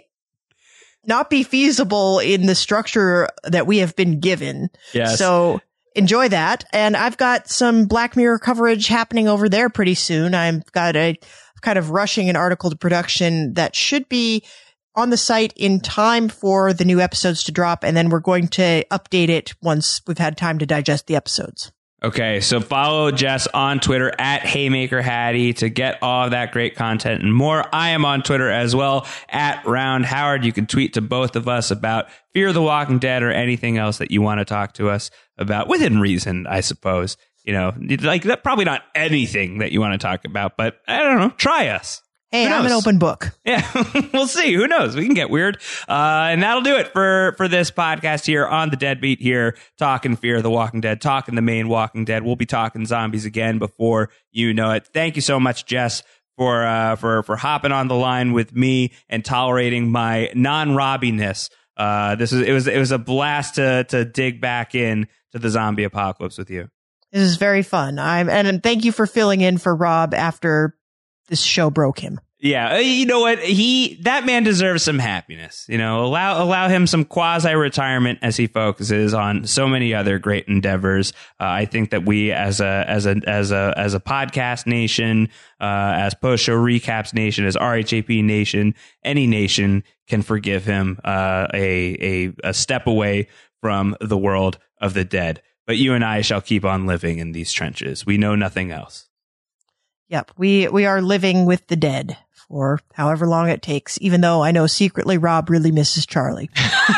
B: feasible in the structure that we have been given.
A: Yes.
B: So enjoy that. And I've got some Black Mirror coverage happening over there pretty soon. I've got a kind of rushing an article to production that should be on the site in time for the new episodes to drop. And then we're going to update it once we've had time to digest the episodes.
A: Okay, so follow Jess on Twitter at HaymakerHattie to get all of that great content and more. I am on Twitter as well at Round Howard. You can tweet to both of us about Fear the Walking Dead or anything else that you want to talk to us about within reason, I suppose. You know, like that, probably not anything that you want to talk about, but I don't know. Try us.
B: Hey, I'm an open book.
A: Yeah, we'll see. Who knows? We can get weird. And that'll do it for this podcast here on The Deadbeat here, talking Fear the Walking Dead, talking the main Walking Dead. We'll be talking zombies again before you know it. Thank you so much, Jess, for hopping on the line with me and tolerating my non-Robbiness. It was a blast to dig back in to the zombie apocalypse with you.
B: This is very fun. And thank you for filling in for Rob after this show broke him.
A: Yeah, you know what? That man deserves some happiness. You know, allow him some quasi-retirement as he focuses on so many other great endeavors. I think that we, as a podcast nation, as post show recaps nation, as RHAP nation, any nation can forgive him a step away from the world of the dead. But you and I shall keep on living in these trenches. We know nothing else.
B: Yep, we are living with the dead for however long it takes, even though I know secretly Rob really misses Charlie.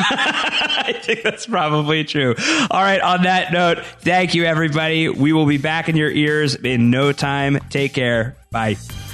A: I think that's probably true. All right, on that note, thank you, everybody. We will be back in your ears in no time. Take care. Bye.